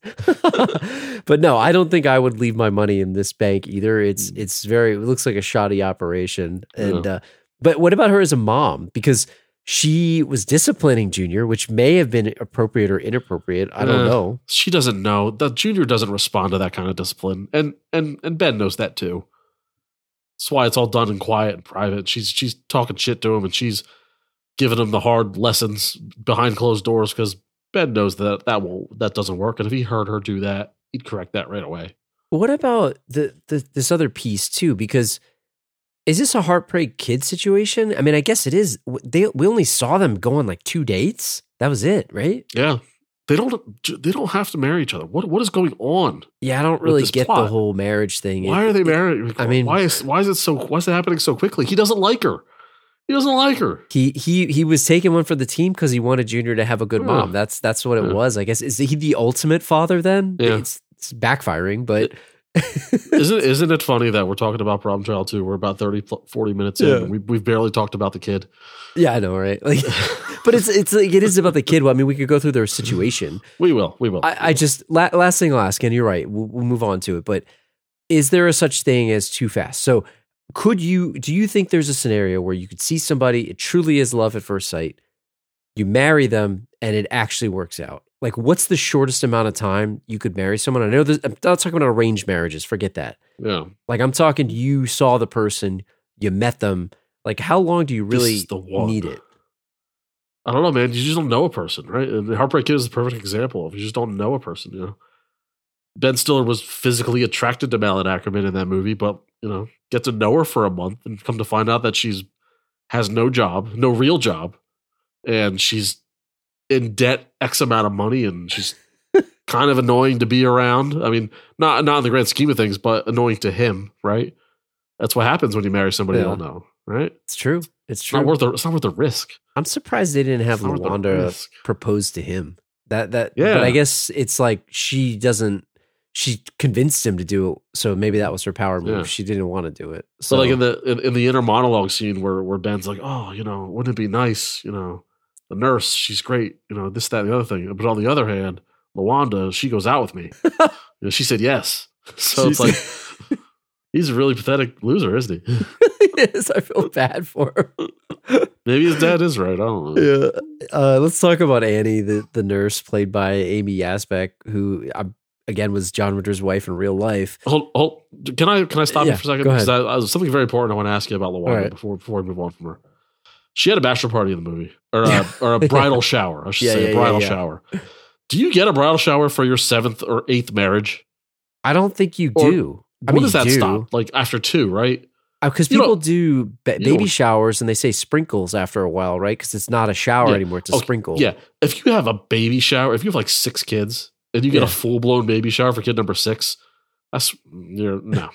But no, I don't think I would leave my money in this bank either. It looks like a shoddy operation. And but what about her as a mom? Because she was disciplining Junior, which may have been appropriate or inappropriate. I don't know. She doesn't know. The Junior doesn't respond to that kind of discipline, and Ben knows that too. That's why it's all done in quiet and private. She's talking shit to him, and she's giving him the hard lessons behind closed doors, because Ben knows that doesn't work. And if he heard her do that, he'd correct that right away. What about this other piece too? Because is this a Heartbreak Kid situation? I mean, I guess it is. We only saw them go on like 2 dates. That was it, right? Yeah. They don't have to marry each other. What is going on? Yeah, I don't really get the whole marriage thing. Why are they married? I mean, why is it happening so quickly? He doesn't like her. He doesn't like her. He was taking one for the team because he wanted Junior to have a good mom. That's what it was, I guess. Is he the ultimate father then? Yeah. It's backfiring, but isn't it funny that we're talking about Problem Child 2? We're about 40 minutes in, and we've barely talked about the kid. Yeah, I know, right? Like, but it's like, it is about the kid. Well, I mean, we could go through their situation. We will. I just last thing I'll ask, and you're right. We'll move on to it. But is there a such thing as too fast? So do you think there's a scenario where you could see somebody, it truly is love at first sight, you marry them, and it actually works out? Like, what's the shortest amount of time you could marry someone? I know I'm not talking about arranged marriages. Forget that. Yeah. Like, I'm talking, you saw the person, you met them. Like, how long do you really need it? I don't know, man. You just don't know a person, right? And Heartbreak Kid is the perfect example of you just don't know a person, Ben Stiller was physically attracted to Malin Ackerman in that movie, but, get to know her for a month and come to find out that has no job, no real job, and she's in debt X amount of money, and she's kind of annoying to be around. I mean, not in the grand scheme of things, but annoying to him, right? That's what happens when you marry somebody you don't know, right? It's true. It's It's true. not worth the risk. I'm surprised they didn't have It's not worth the Lawanda risk. propose to him. That Yeah. But I guess it's like she convinced him to do it, so maybe that was her power move. Yeah. She didn't want to do it. So So like in the inner monologue scene where Ben's like, oh, wouldn't it be nice, the nurse, she's great, this, that, and the other thing. But on the other hand, Lawanda, she goes out with me. She said yes. So it's like he's a really pathetic loser, isn't he? yes, I feel bad for him. Maybe his dad is right. I don't know. Yeah. Let's talk about Annie, the nurse played by Amy Yasbeck, who again was John Ritter's wife in real life. Hold. Can I stop you for a second? Go ahead. Because I something very important I want to ask you about Lawanda Right. before we move on from her. She had a bachelor party in the movie, or a bridal shower. I should say a bridal shower. Do you get a bridal shower for your 7th or 8th marriage? I don't think you Or do. When does that stop? Like after 2, right? Because people do baby showers and they say sprinkles after a while, right? Because it's not a shower anymore; it's a sprinkle. Yeah. If you have a baby shower, if you have like 6 kids and you get a full blown baby shower for kid number 6, no.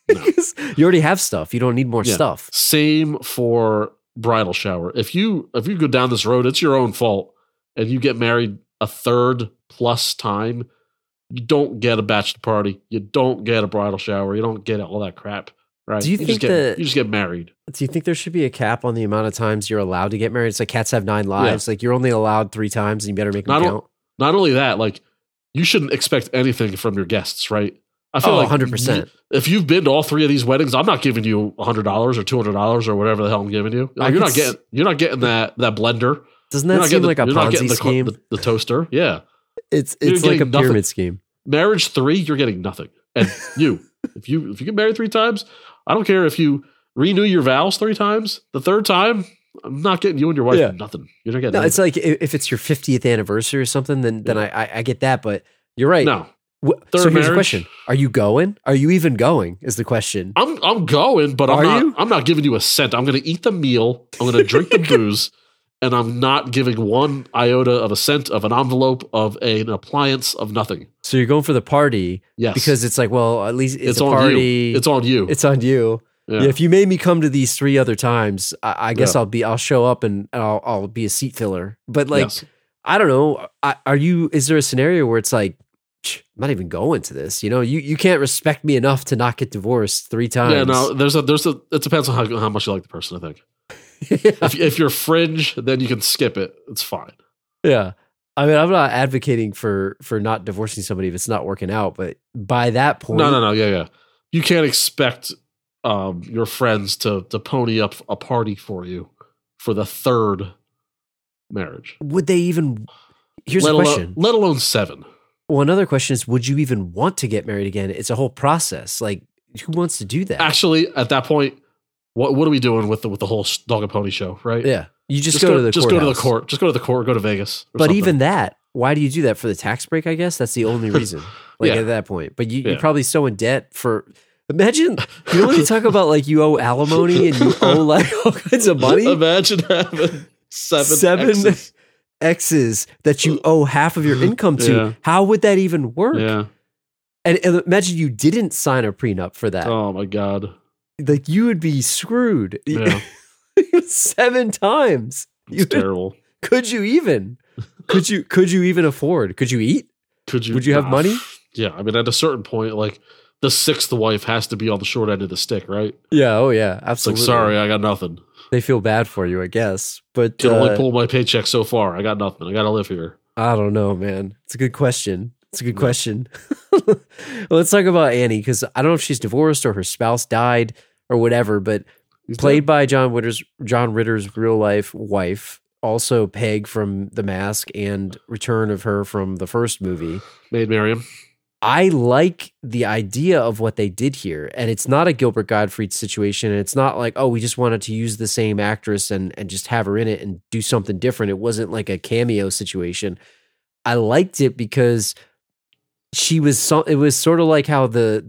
You already have stuff. You don't need more stuff. Same for bridal shower. If you go down this road, it's your own fault, and you get married a 3rd plus time, you don't get a bachelor party. You don't get a bridal shower. You don't get all that crap. Right? Do you think you just get married? Do you think there should be a cap on the amount of times you're allowed to get married? It's like cats have 9 lives. Like you're only allowed 3 times, and you better make them count. Not only that, like you shouldn't expect anything from your guests, right? I feel like 100%. If you've been to all 3 of these weddings, I'm not giving you $100 or $200 or whatever the hell I'm giving you. Like, you're not getting that blender. Doesn't that seem like a Ponzi scheme? The toaster, yeah. It's like a pyramid scheme. Marriage 3, you're getting nothing. And if you get married 3 times, I don't care if you renew your vows 3 times. The 3rd time, I'm not getting you and your wife nothing. You're not getting No, anything. it's like if it's your 50th anniversary or something, then I get that. But you're right. No. So here's the question: are you going? Are you even going? Is the question. I'm going, but I'm not giving you a cent. I'm going to eat the meal. I'm going to drink the booze, and I'm not giving 1 iota of a cent of an envelope of an appliance of nothing. So you're going for the party, yes? Because it's like, well, at least it's a on party. You. It's on you. It's on you. Yeah. If you made me come to these 3 other times, I guess I'll show up and I'll be a seat filler. But like, I don't know. Is there a scenario where it's like, I'm not even going to this? You can't respect me enough to not get divorced 3 times. Yeah, no. It depends on how much you like the person. I think. If you're fringe, then you can skip it. It's fine. Yeah. I mean, I'm not advocating for not divorcing somebody if it's not working out, but by that point, no. Yeah. You can't expect your friends to pony up a party for you for the 3rd marriage. Would they even? Here's the question. Let alone 7. Well, another question is, would you even want to get married again? It's a whole process. Like, who wants to do that? Actually, at that point, what are we doing with the whole dog and pony show, right? Yeah, you just go to the go to the court. Just go to the court. Go to Vegas. But something. Even that, why do you do that? For the tax break? I guess that's the only reason. At that point, but you're probably so in debt for. Imagine when you talk about like you owe alimony and you owe like all kinds of money. Imagine having seven exes that you owe half of your income to. Yeah. How would that even work? Yeah. And imagine you didn't sign a prenup for that. Oh my God. Like you would be screwed. Yeah. 7 times. It's terrible. Could you even? Could you even afford? Could you eat? Would you have money? Yeah. I mean, at a certain point, like the 6th wife has to be on the short end of the stick, right? Yeah. Oh yeah. Absolutely. It's like, sorry, I got nothing. They feel bad for you, I guess. But can only pull my paycheck so far. I got nothing. I got to live here. I don't know, man. It's a good question. Question. Well, let's talk about Annie, because I don't know if she's divorced or her spouse died or whatever, but played by John Ritter's real life wife, also Peg from The Mask and Return of her from the first movie. Maid Marian. I like the idea of what they did here, and it's not a Gilbert Gottfried situation. And it's not like, oh, we just wanted to use the same actress and just have her in it and do something different. It wasn't like a cameo situation. I liked it because it was sort of like how the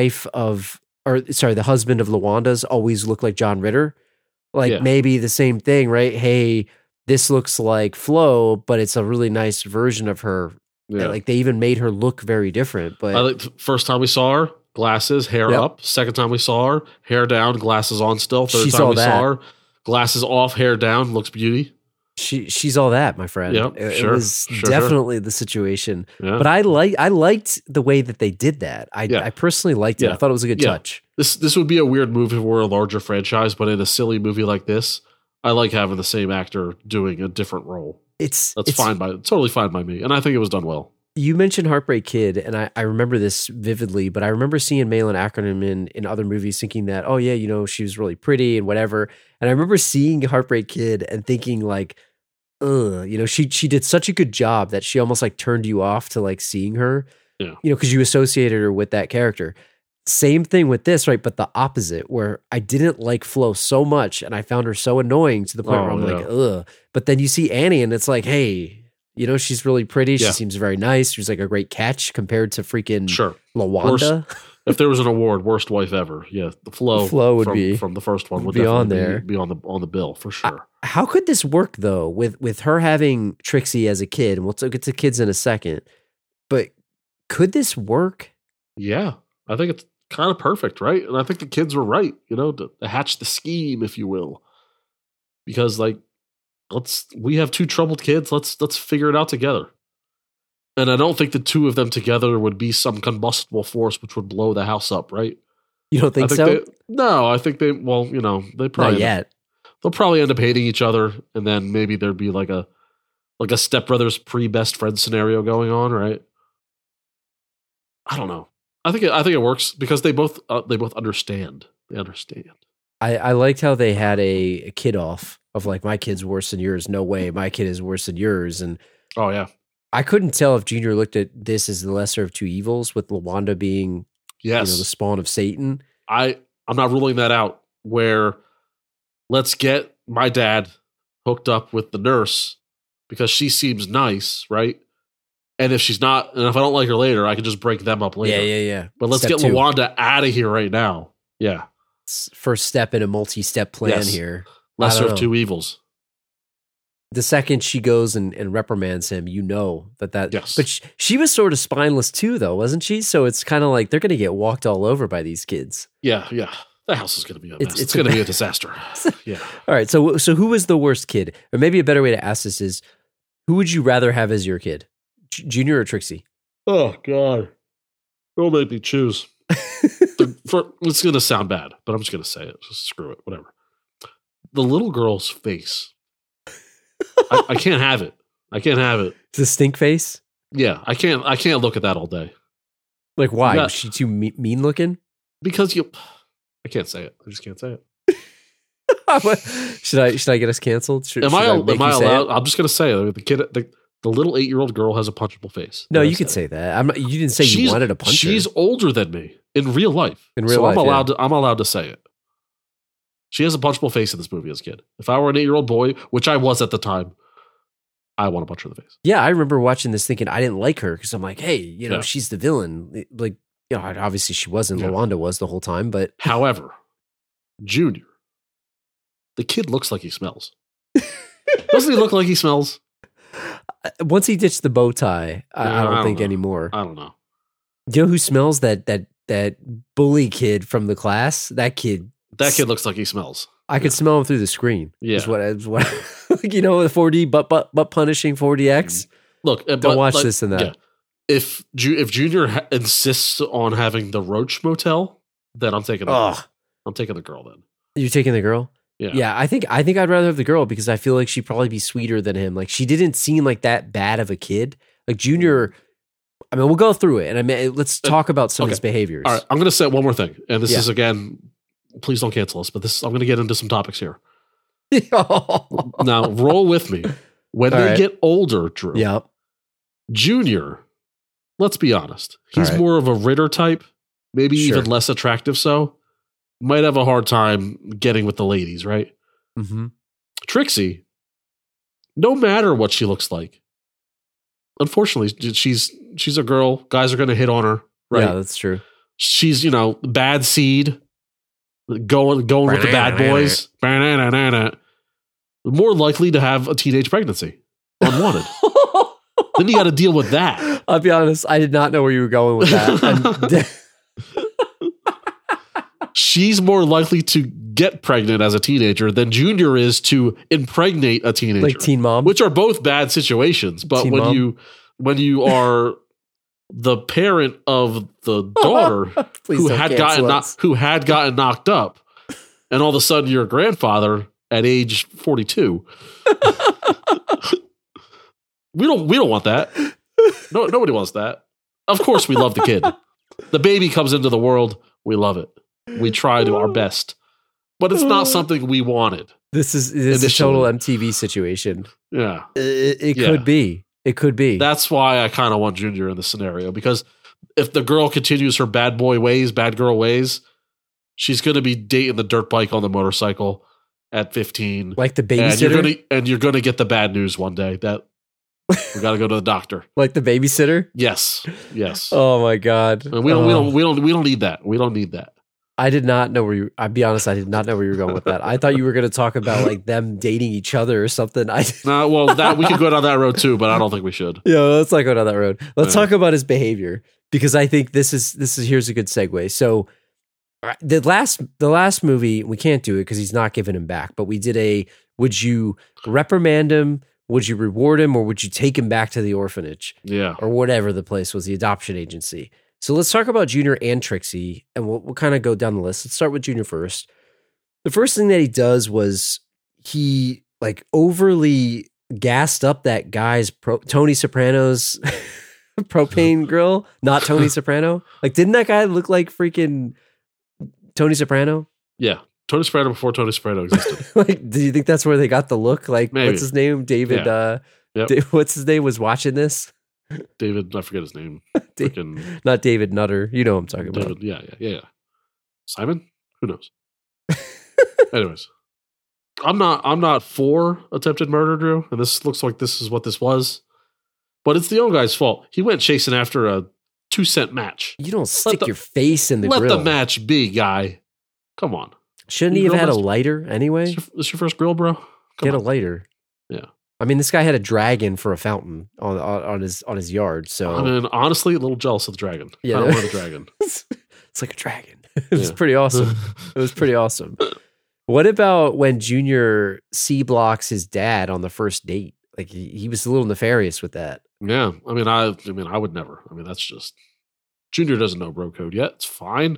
husband of Lawanda's always looked like John Ritter. Like maybe the same thing, right? Hey, this looks like Flo, but it's a really nice version of her. Yeah. Like they even made her look very different. But I like the first time we saw her, glasses, hair up. Second time we saw her, hair down, glasses on still. Third time we saw her, Glasses off, hair down, looks beauty. She's all that, my friend. Yep, It was definitely the situation. Yeah. But I liked the way that they did that. I personally liked it. Yeah. I thought it was a good touch. This would be a weird move if it were a larger franchise, but in a silly movie like this, I like having the same actor doing a different role. It's totally fine by me, and I think it was done well. You mentioned Heartbreak Kid, and I remember this vividly, but I remember seeing Malin Akerman in other movies thinking that, oh yeah, she was really pretty and whatever. And I remember seeing Heartbreak Kid and thinking like, she did such a good job that she almost like turned you off to like seeing her, because you associated her with that character. Same thing with this, right? But the opposite, where I didn't like Flo so much and I found her so annoying to the point where I'm like, ugh. But then you see Annie and it's like, hey, she's really pretty. She seems very nice. She was like a great catch compared to freaking LaWanda. If there was an award, worst wife ever, the Flo would be from the first one would be on there, be on the bill for sure. How could this work though, with her having Trixie as a kid? And we'll get to kids in a second, but could this work? Yeah, I think it's kind of perfect, right? And I think the kids were right, to hatch the scheme, if you will, because like. We have two troubled kids. Let's figure it out together. And I don't think the two of them together would be some combustible force which would blow the house up, right? You don't think so? No, I think they probably not yet. They'll probably end up hating each other, and then maybe there'd be like a Step Brothers pre-best friend scenario going on, right? I don't know. I think it works because they both understand. They understand. I liked how they had a kid off of like, my kid's worse than yours. No way. My kid is worse than yours. And oh yeah, I couldn't tell if Junior looked at this as the lesser of two evils, with LaWanda being the spawn of Satan. I'm not ruling that out, where let's get my dad hooked up with the nurse because she seems nice, right? And if she's not, and if I don't like her later, I can just break them up later. Yeah. But let's get LaWanda out of here right now. Yeah. First step in a multi-step plan here. Lesser of two evils. The second she goes and reprimands him, that. Yes. But she was sort of spineless too, though, wasn't she? So it's kind of like they're going to get walked all over by these kids. Yeah. The house is going to be a mess. It's going to be a disaster. Yeah. All right. So who was the worst kid? Or maybe a better way to ask this is, who would you rather have as your kid, Junior or Trixie? Oh God, don't make me choose. It's going to sound bad, but I'm just going to say it. Just screw it. Whatever. The little girl's face. I can't have it. I can't have it. It's a stink face? Yeah, I can't look at that all day. Like, why? Was she too mean looking? Because I can't say it. I just can't say it. Should I get us canceled? Am I allowed? I'm just gonna say it. The little 8-year-old girl has a punchable face. No, you could say that. You didn't say you wanted to punch her. She's older than me in real life. I'm allowed to say it. She has a punchable face in this movie as a kid. If I were an 8-year-old boy, which I was at the time, I want to punch her in the face. Yeah, I remember watching this thinking I didn't like her because I'm like, hey, she's the villain. Like, obviously she wasn't. Yeah. LaWanda was the whole time, but however, Junior, the kid looks like he smells. Doesn't he look like he smells? Once he ditched the bow tie, I don't think anymore. I don't know. Do you know who smells? That bully kid from the class. That kid looks like he smells. I could smell him through the screen. Yeah, is what the 4D butt punishing 4DX. Look, don't watch this and that. Yeah. If Junior insists on having the Roach Motel, then I'm taking I'm taking the girl. Then you're taking the girl. Yeah. I think I'd rather have the girl because I feel like she'd probably be sweeter than him. Like, she didn't seem like that bad of a kid. Like, Junior, I mean, we'll go through it, and let's talk about some of his behaviors. All right, I'm going to say one more thing, and this is, again, please don't cancel us, but I'm going to get into some topics here. Now, roll with me. When they get older, Drew, Junior, let's be honest, he's more of a Ritter type, maybe even less attractive so. Might have a hard time getting with the ladies, right? Mm-hmm. Trixie, no matter what she looks like, unfortunately, she's a girl. Guys are going to hit on her, right? Yeah, that's true. She's, bad seed, going with the bad boys. More likely to have a teenage pregnancy, unwanted. Then you got to deal with that. I'll be honest, I did not know where you were going with that. She's more likely to get pregnant as a teenager than Junior is to impregnate a teenager. Like Teen Mom? Which are both bad situations. But Teen when Mom? you are the parent of the daughter Please who don't had cancel us. gotten knocked up, and all of a sudden you're a grandfather at age 42. we don't want that. No, nobody wants that. Of course we love the kid. The baby comes into the world, we love it. We try to our best. But it's not something we wanted. This is a total MTV situation. Yeah. It Yeah. could be. It could be. That's why I kind of want Junior in this scenario, because if the girl continues her bad girl ways, she's going to be dating the dirt bike on the motorcycle at 15. Like the babysitter? And you're going to get the bad news one day that we got to go to the doctor. Like the babysitter? Yes. Oh my God. And we don't need that. We don't need that. I did not know where I'll be honest, I did not know where you were going with that. I thought you were going to talk about like them dating each other or something. That we could go down that road too, but I don't think we should. Yeah, let's not go down that road. Let's talk about his behavior, because I think this is here's a good segue. So the last movie, we can't do it because he's not giving him back, but we did would you reprimand him, would you reward him, or would you take him back to the orphanage? Yeah. Or whatever the place was, the adoption agency. So let's talk about Junior and Trixie, and we'll kind of go down the list. Let's start with Junior first. The first thing that he does was he like overly gassed up that guy's Tony Soprano's propane grill, not Tony Soprano. Like, didn't that guy look like freaking Tony Soprano? Yeah. Tony Soprano before Tony Soprano existed. Like, do you think that's where they got the look? Like, Maybe. What's his name? David. Yeah. Yep. What's his name? Was watching this. David, I forget his name. Not David Nutter. You know what I'm talking about. David, yeah. Simon? Who knows? Anyways, I'm not for attempted murder, Drew, and this looks like this is what this was. But it's the young guy's fault. He went chasing after a 2-cent match. You don't stick your face in the grill. Let the match be, guy. Come on. Shouldn't he have had a lighter anyway? This your first grill, bro? Get a lighter. Yeah. I mean, this guy had a dragon for a fountain on his yard. So I mean, honestly, a little jealous of the dragon. Yeah. I don't want a dragon. It's like a dragon. It was pretty awesome. It was pretty awesome. What about when Junior C blocks his dad on the first date? Like he was a little nefarious with that. Yeah. I mean, I would never. I mean, that's just Junior doesn't know bro code yet. It's fine.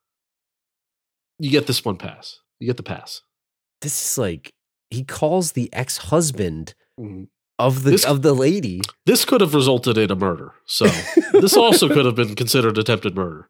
You get this one pass. You get the pass. This is like he calls the ex-husband Mhm. of the lady. This could have resulted in a murder. So this also could have been considered attempted murder.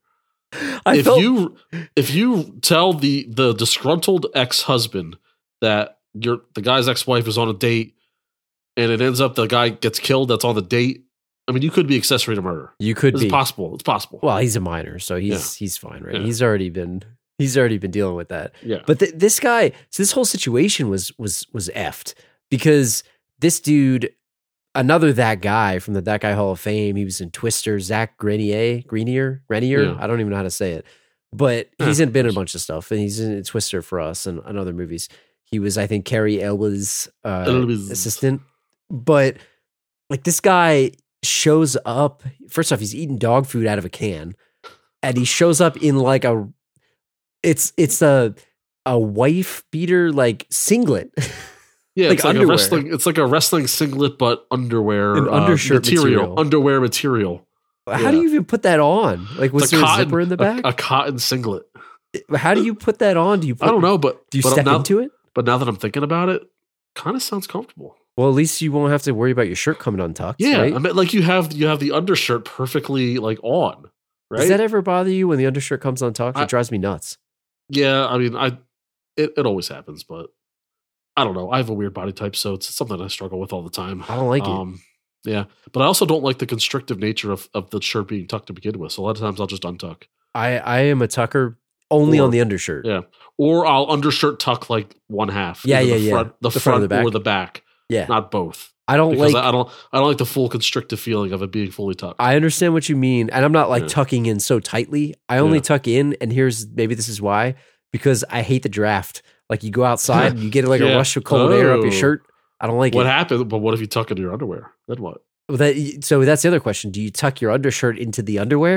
If you tell the disgruntled ex-husband that the guy's ex-wife is on a date and it ends up the guy gets killed that's on the date, I mean, you could be accessory to murder. You could be. It's possible. It's possible. Well, he's a minor, so he's fine, right? Yeah. He's already been dealing with that. Yeah. But this guy, so this whole situation was effed because this dude, that guy from the That Guy Hall of Fame, he was in Twister, Zach Grenier. Yeah. I don't even know how to say it, but he's been in a bunch of stuff, and he's in Twister for us and other movies. He was, I think, Carrie Elwes' assistant. But like this guy shows up. First off, he's eating dog food out of a can, and he shows up in like it's a wife beater like singlet. Yeah, like it's like underwear. it's like a wrestling singlet, but underwear, An undershirt material. underwear material. How do you even put that on? Like, was there a zipper in the back? A cotton singlet. How do you put that on? I don't know, but do you step into it? But now that I'm thinking about it, kind of sounds comfortable. Well, at least you won't have to worry about your shirt coming untucked. Yeah, right? I mean, like you have the undershirt perfectly like on. Right? Does that ever bother you when the undershirt comes untucked? It drives me nuts. Yeah, I mean, it always happens, but I don't know. I have a weird body type, so it's something I struggle with all the time. I don't like it. Yeah, but I also don't like the constrictive nature of the shirt being tucked to begin with. So a lot of times I'll just untuck. I am a tucker only on the undershirt. Yeah, or I'll undershirt tuck like one half. Yeah, either yeah, the the front or the back. or the back. Yeah, not both. I don't like the full constrictive feeling of it being fully tucked. I understand what you mean, and I'm not like tucking in so tightly. I only tuck in, and maybe this is why, because I hate the draft. Like you go outside and you get like a rush of cold air up your shirt. I don't like what it. happened? But what if you tuck into your underwear? Then what? So that's the other question. Do you tuck your undershirt into the underwear,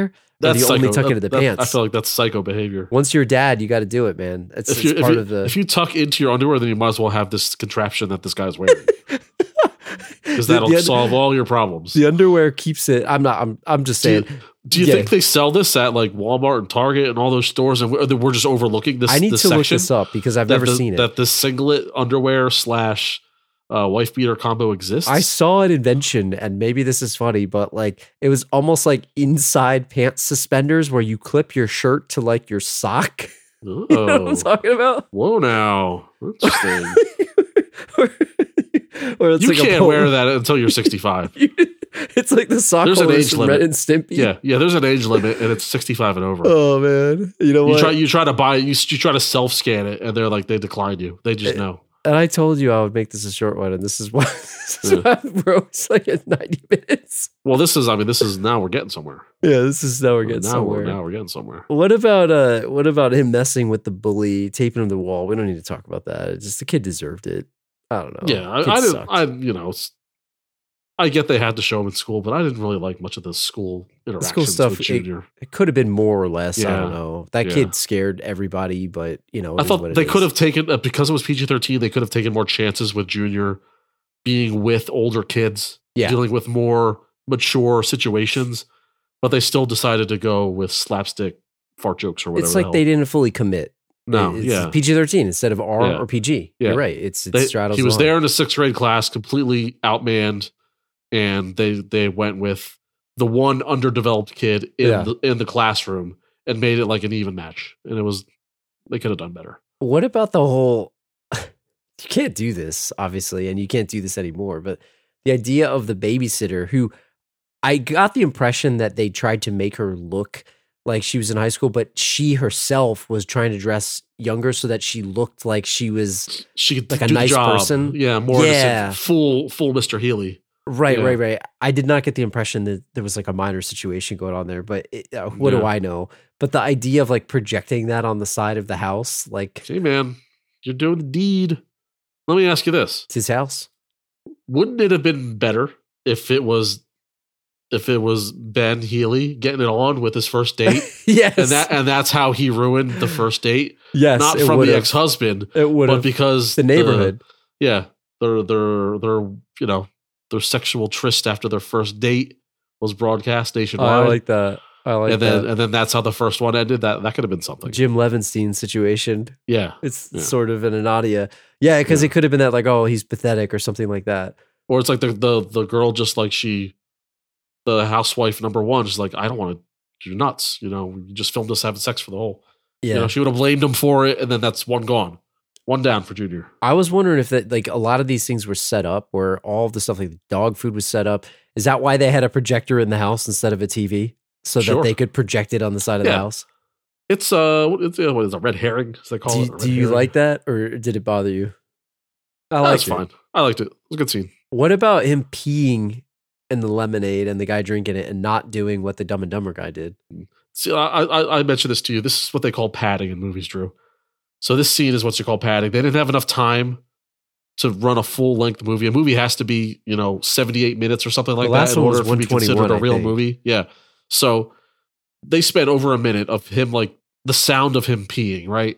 Or do you only psycho. tuck into the pants? I feel like that's psycho behavior. Once you're a dad, you got to do it, man. It's part of the. If you tuck into your underwear, then you might as well have this contraption that this guy's wearing, because that'll solve all your problems. The underwear keeps it. I'm just saying. Do you think they sell this at like Walmart and Target and all those stores, and we're just overlooking this? I need this to look section? this up because I've never seen it. That the singlet underwear / wife beater combo exists. I saw an invention, and maybe this is funny, but like it was almost like inside pants suspenders where you clip your shirt to like your sock. Oh, You know what I'm talking about? Whoa, now interesting. Or it's You like can't wear that until you're 65. It's like the sock There's an holders age from limit. Ren and Stimpy. Yeah. There's an age limit, and it's 65 and over. Oh man, you know what? You try to buy it. You try to self scan it, and they decline you. They just know. And I told you I would make this a short one, and this is why we're always like at 90 minutes. Well, this is now we're getting somewhere. Yeah, this is now we're getting somewhere. Now we're getting somewhere. What about him messing with the bully, taping him to the wall? We don't need to talk about that. It's just the kid deserved it. I don't know. Yeah, I get they had to show him in school, but I didn't really like much of the school interactions stuff, with Junior. It could have been more or less. I Yeah. don't know. That kid scared everybody, but I thought they could have taken, because it was PG-13, they could have taken more chances with Junior being with older kids, dealing with more mature situations, but they still decided to go with slapstick fart jokes or whatever. It's like they didn't fully commit. No, it's PG-13 instead of R or PG. Yeah. You're right. It straddles. He was the line. there in a 6th grade class, completely outmanned, and they went with the one underdeveloped kid in the classroom and made it like an even match. And they could have done better. What about the whole? You can't do this, obviously, and you can't do this anymore. But the idea of the babysitter, who I got the impression that they tried to make her look like she was in high school, but she herself was trying to dress younger so that she looked like she could like a nice person. Yeah, more innocent, full Mr. Healy. Right. I did not get the impression that there was like a minor situation going on there, but what do I know? But the idea of like projecting that on the side of the house, like, hey man, you're doing the deed. Let me ask you this: it's his house. Wouldn't it have been better if it was Ben Healy getting it on with his first date? Yes, and that's how he ruined the first date. Yes, not from the ex-husband, but because the neighborhood. Their sexual tryst after their first date was broadcast nationwide. I like that. And then that's how the first one ended. That could have been something. Jim Levinstein situation. Yeah, it's sort of an Anadia. Yeah, because it could have been that like, oh, he's pathetic or something like that. Or it's like the girl, just like the housewife number one, she's like, I don't want to. You're nuts. You just filmed us having sex for the whole. Yeah, she would have blamed him for it, and then that's one gone. One down for Junior. I was wondering if that, like, a lot of these things were set up, where all of the stuff like the dog food was set up. Is that why they had a projector in the house instead of a TV, so that they could project it on the side of the house? It's what is a red herring, as they call it. Do you like that, or did it bother you? That's fine. I liked it. It was a good scene. What about him peeing in the lemonade and the guy drinking it and not doing what the Dumb and Dumber guy did? See, I mentioned this to you. This is what they call padding in movies, Drew. So this scene is what you call padding. They didn't have enough time to run a full length movie. A movie has to be, 78 minutes or something like that in order to be considered a real movie. Yeah. So they spent over a minute of him, like the sound of him peeing, right?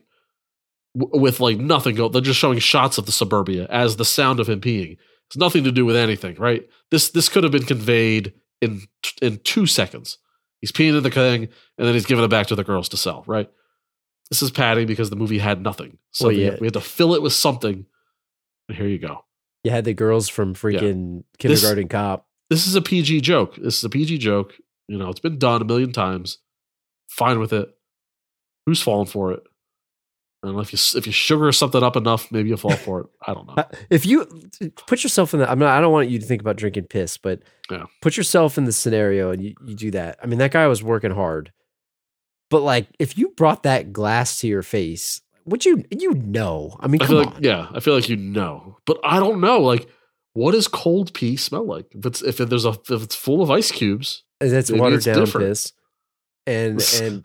With like nothing go. They're just showing shots of the suburbia as the sound of him peeing. It's nothing to do with anything, right? This could have been conveyed in 2 seconds. He's peeing in the thing, and then he's giving it back to the girls to sell, right? This is padding because the movie had nothing. So we had to fill it with something. And here you go. You had the girls from freaking Kindergarten Cop. This is a PG joke. It's been done a million times. Fine with it. Who's falling for it? And if you sugar something up enough, maybe you'll fall for it. I don't know. If you put yourself in that, I don't want you to think about drinking piss, but put yourself in the scenario and you do that. I mean, that guy was working hard. But like, if you brought that glass to your face, would you? I mean, come on. I feel like but I don't know. Like, what does cold pee smell like? If it's full of ice cubes, that's watered down different. Piss, and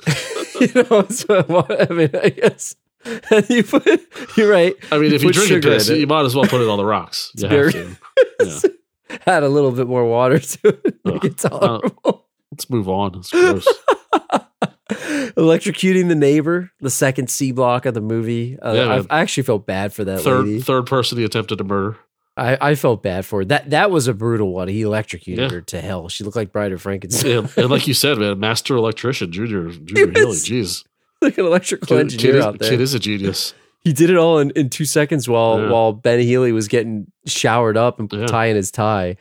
I mean, I guess you're right. I mean, if you drink piss, you might as well put it on the rocks. You have to. Add a little bit more water to it, make it tolerable. Let's move on. It's gross. Electrocuting the neighbor, the second C block of the movie. man. I actually felt bad for that lady. Third person he attempted to murder. I felt bad for her. That was a brutal one. He electrocuted Yeah. her to hell. She looked like Bride of Frankenstein. And like you said, man, master electrician, Junior Healy. Jeez. Like an electrical engineer out there. Kid is a genius. He did it all in 2 seconds while Ben Healy was getting showered up and tying his tie.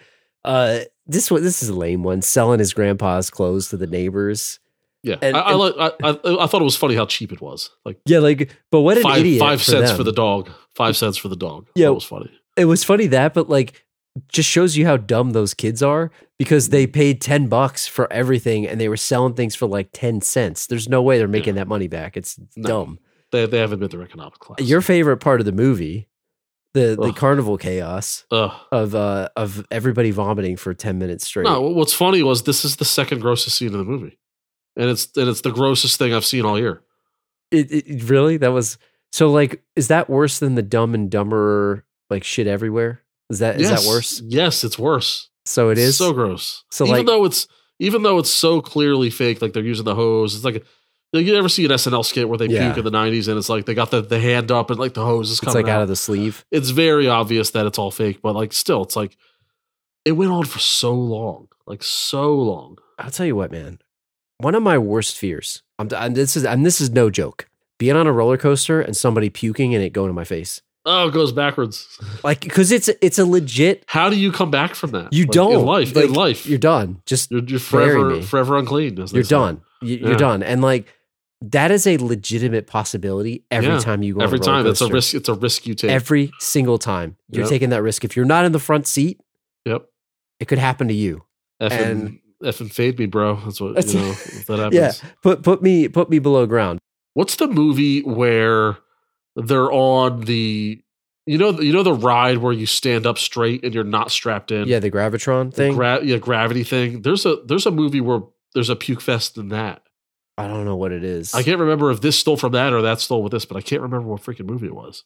This is a lame one. Selling his grandpa's clothes to the neighbors. Yeah, And- I thought it was funny how cheap it was. Like Yeah, but what an idiot. 5 cents them. for the dog. 5 cents for the dog. Yeah. That was funny. It was funny that, but like, just shows you how dumb those kids are because they paid $10 for everything and they were selling things for like 10 cents. There's no way they're making that money back. It's dumb. They haven't been through economic class. Your favorite part of the movie, the carnival chaos Ugh. of everybody vomiting for 10 minutes straight. No, what's funny was this is the second grossest scene in the movie, and it's the grossest thing I've seen all year. It really? That was so like, is that worse than the Dumb and Dumber like shit everywhere? Is that worse? Yes, it's worse. So it is so gross. So even like, though it's so clearly fake, like they're using the hose. It's like you ever see an SNL skit where they puke in the 90s and it's like they got the hand up and like the hose is it's coming like out of the sleeve. It's very obvious that it's all fake, but like still, it's like it went on for so long, like so long. I'll tell you what, man. One of my worst fears. This is no joke. Being on a roller coaster and somebody puking and it going to my face. Oh, it goes backwards. Like, because it's a legit. How do you come back from that? You Like, don't in life. Like, in life, you're done. Just you're bury me. forever unclean. as they You're say. done. You're done. And like that is a legitimate possibility every time you go. Every on a roller time, it's a coaster. risk. It's a risk you take. Every single time you're taking that risk. If you're not in the front seat, Yep. it could happen to you. Effing fade me, bro. That's what That's- if that happens. Yeah, put me below ground. What's the movie where they're on the the ride where you stand up straight and you're not strapped in? Yeah, the Gravitron thing. Gravity thing. There's a movie where there's a puke fest in that. I don't know what it is. I can't remember if this stole from that or that stole with this, but I can't remember what freaking movie it was.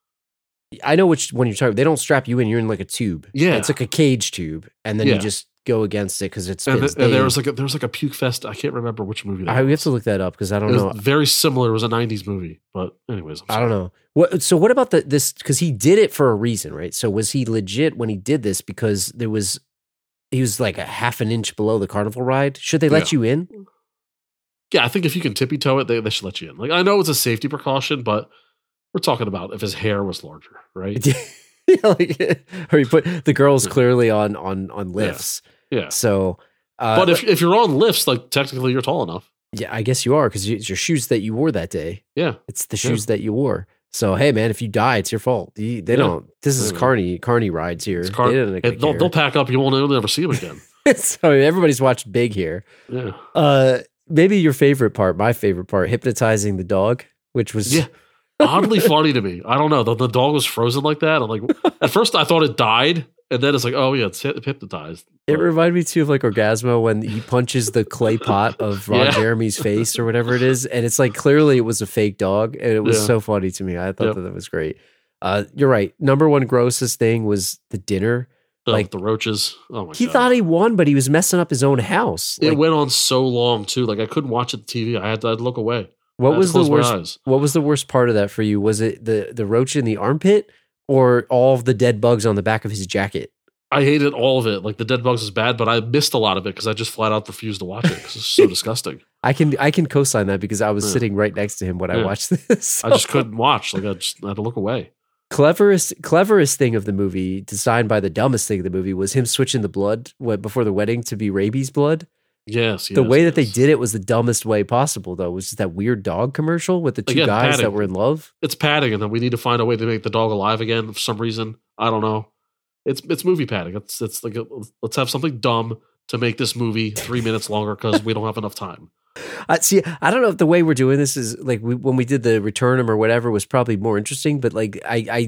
I know which one you're talking. They don't strap you in. You're in like a tube. Yeah. It's like a cage tube, and then you just go against it because it's. And there was like a puke fest. I can't remember which movie that I was. have to look that up because I don't It was know. very similar. It was a 90s movie, but anyways, I don't know. What about this? Because he did it for a reason, right? So was he legit when he did this? Because he was like a half an inch below the carnival ride. Should they let you in? Yeah, I think if you can tippy toe it, they should let you in. Like, I know it's a safety precaution, but we're talking about if his hair was larger, right? Yeah, like, or you put the girl's clearly on lifts. Yeah. So, but if you're on lifts, like technically you're tall enough. Yeah, I guess you are because it's your shoes that you wore that day. Yeah, it's the shoes that you wore. So hey, man, if you die, it's your fault. They don't. This is Carney rides here. They'll pack up. You'll never see them again. So everybody's watched Big here. Yeah. Maybe your favorite part, my favorite part, hypnotizing the dog, which was oddly funny to me. I don't know. The dog was frozen like that. I'm like, at first I thought it died, and then it's like, oh yeah, it's hypnotized. It reminded me too of like Orgasmo when he punches the clay pot of Ron Jeremy's face or whatever it is, and it's like clearly it was a fake dog, and it was so funny to me. I thought that was great. You're right. Number one grossest thing was the dinner. Like the roaches. Oh my god. He thought he won, but he was messing up his own house. It went on so long too. Like I couldn't watch it the TV. I had to look away. What was the worst? What was the worst part of that for you? Was it the roach in the armpit or all of the dead bugs on the back of his jacket? I hated all of it. Like the dead bugs was bad, but I missed a lot of it because I just flat out refused to watch it because it's so disgusting. I can co-sign that because I was sitting right next to him when I watched this. So. I just couldn't watch. Like I had to look away. Cleverest thing of the movie, designed by the dumbest thing of the movie, was him switching the blood before the wedding to be rabies blood. Yes. The way that they did it was the dumbest way possible, though. Was just that weird dog commercial with the two guys that were in love. It's padding, and then we need to find a way to make the dog alive again for some reason. I don't know. It's movie padding. It's like let's have something dumb to make this movie 3 minutes longer because we don't have enough time. See, I don't know if the way we're doing this is like when we did the Returnum or whatever was probably more interesting, but like I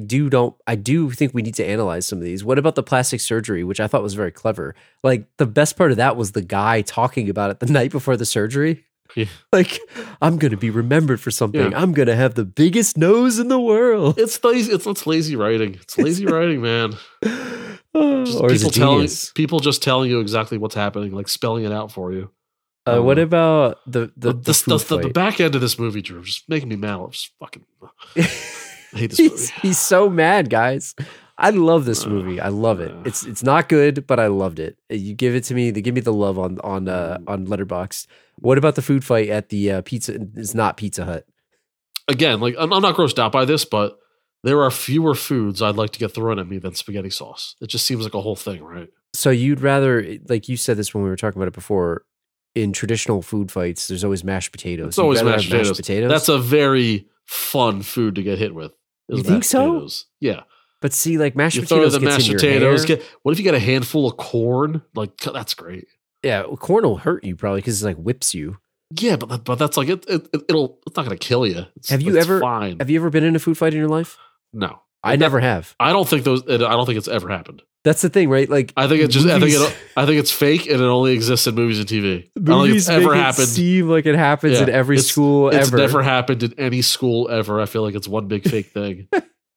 do think we need to analyze some of these. What about the plastic surgery, which I thought was very clever? Like the best part of that was the guy talking about it the night before the surgery. Yeah. Like, I'm going to be remembered for something. Yeah. I'm going to have the biggest nose in the world. It's lazy. It's lazy writing. It's lazy writing, man. Or people just telling you exactly what's happening, like spelling it out for you. What about the food the fight? back end of this movie, Drew, just making me mad. I'm just fucking I hate this movie. He's so mad, guys. I love this movie. I love it. It's not good, but I loved it. You give it to me. They give me the love on Letterboxd. What about the food fight at the pizza? It's not Pizza Hut. Again, like I'm not grossed out by this, but there are fewer foods I'd like to get thrown at me than spaghetti sauce. It just seems like a whole thing, right? So you'd rather, like you said this when we were talking about it before, in traditional food fights, there's always mashed potatoes. It's always You'd rather mashed have potatoes. That's a very fun food to get hit with. is You think mashed so? potatoes. Yeah. But see, like mashed You throw potatoes the gets mashed in your potatoes. hair. What if you get a handful of corn? Like, that's great. Yeah, corn will hurt you probably because it like whips you. Yeah, but that's like it's not gonna kill you. Have you ever been in a food fight in your life? No, I never have. I don't think it's ever happened. That's the thing, right? Like I think it just movies, I think it's fake and it only exists in movies and TV. I don't think movies it's ever make happened. It seem like it happens in every It's- school It's ever. never happened in any school ever. I feel like it's one big fake thing.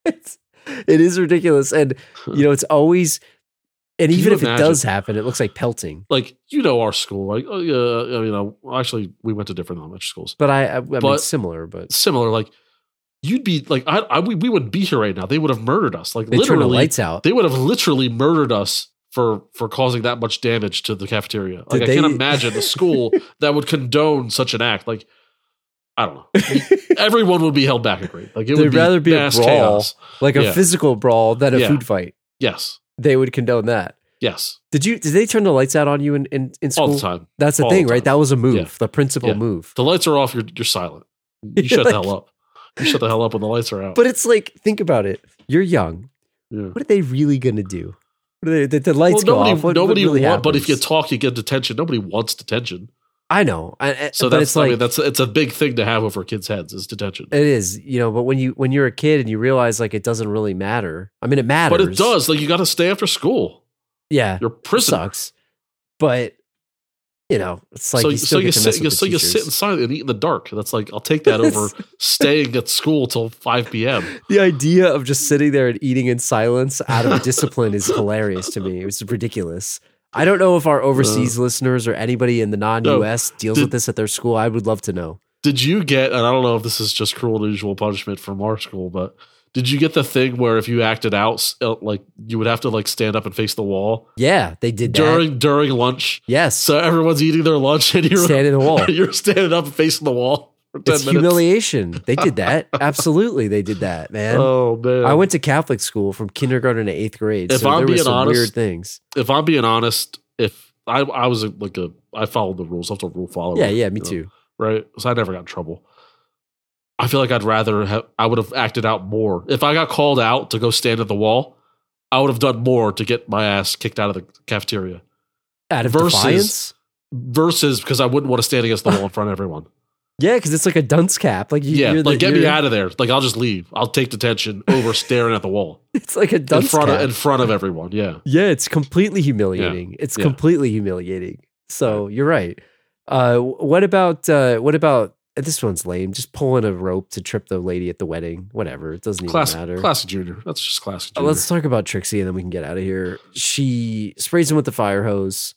It is ridiculous, and it's always. And Can even you if it imagine? does happen, it looks like pelting. Like our school. Like oh yeah, I mean, actually we went to different elementary schools. But I mean, But- similar. But Similar, like you'd be like we wouldn't be here right now. They would have murdered us. Like they turn the literally, lights out. they would have literally murdered us for causing that much damage to the cafeteria. Like Did I can't they- imagine a school that would condone such an act. Like I don't know. Everyone would be held back a grade. Like it They'd would be rather be a mass brawl, chaos. like a Yeah. physical brawl, than a Yeah. food fight. Yes. They would condone that. Yes. Did they turn the lights out on you in school? All the time. That's the All thing, the right? time. That was a move, Yeah. the principal Yeah. move. The lights are off, you're silent. You shut the hell up. You shut the hell up when the lights are out. But it's like, think about it. You're young. yeah. What are they really going to do? What are the lights go off. What really but if you happens? talk, you get detention. Nobody wants detention. I know. So but that's it's like, it's a big thing to have over kids' heads is detention. it is, but when you're a kid and you realize like it doesn't really matter. I mean, it matters. But it does. Like you got to stay after school. Yeah. You're It prisoner. sucks. But, it's like so you still you get to mess sit with the you sit teachers. inside and eat in the dark. That's like I'll take that over staying at school till 5 p.m. The idea of just sitting there and eating in silence out of discipline is hilarious to me. It was ridiculous. I don't know if our overseas listeners or anybody in the non-US deals with this at their school. I would love to know. Did you get? And I don't know if this is just cruel and unusual punishment from our school, but did you get the thing where if you acted out, like you would have to like stand up and face the wall Yeah, they did that. during lunch? Yes. So everyone's eating their lunch and you're Stand in the wall. You're standing up and facing the wall for 10 It's minutes. humiliation. They did that. Absolutely, they did that, man. Oh man! I went to Catholic school from kindergarten to 8th grade. If So I'm there was being some honest- weird things. If I'm being honest, if I was I followed the rules. I was a rule follower. Yeah, me you know, too. Right? So I never got in trouble. I feel like I would have acted out more. If I got called out to go stand at the wall, I would have done more to get my ass kicked out of the cafeteria. Out of versus- defiance? Versus because I wouldn't want to stand against the wall in front of everyone. Yeah, because it's like a dunce cap. Like you're get me you're- out of there. Like I'll just leave. I'll take detention over staring at the wall It's like a dunce cap. in front of everyone. Yeah. Yeah, it's completely humiliating. It's Yeah. completely humiliating. So you're right. What about this one's lame? Just pulling a rope to trip the lady at the wedding. Whatever. It doesn't even matter. Classic junior. That's just classic junior. Let's talk about Trixie and then we can get out of here. She sprays him with the fire hose.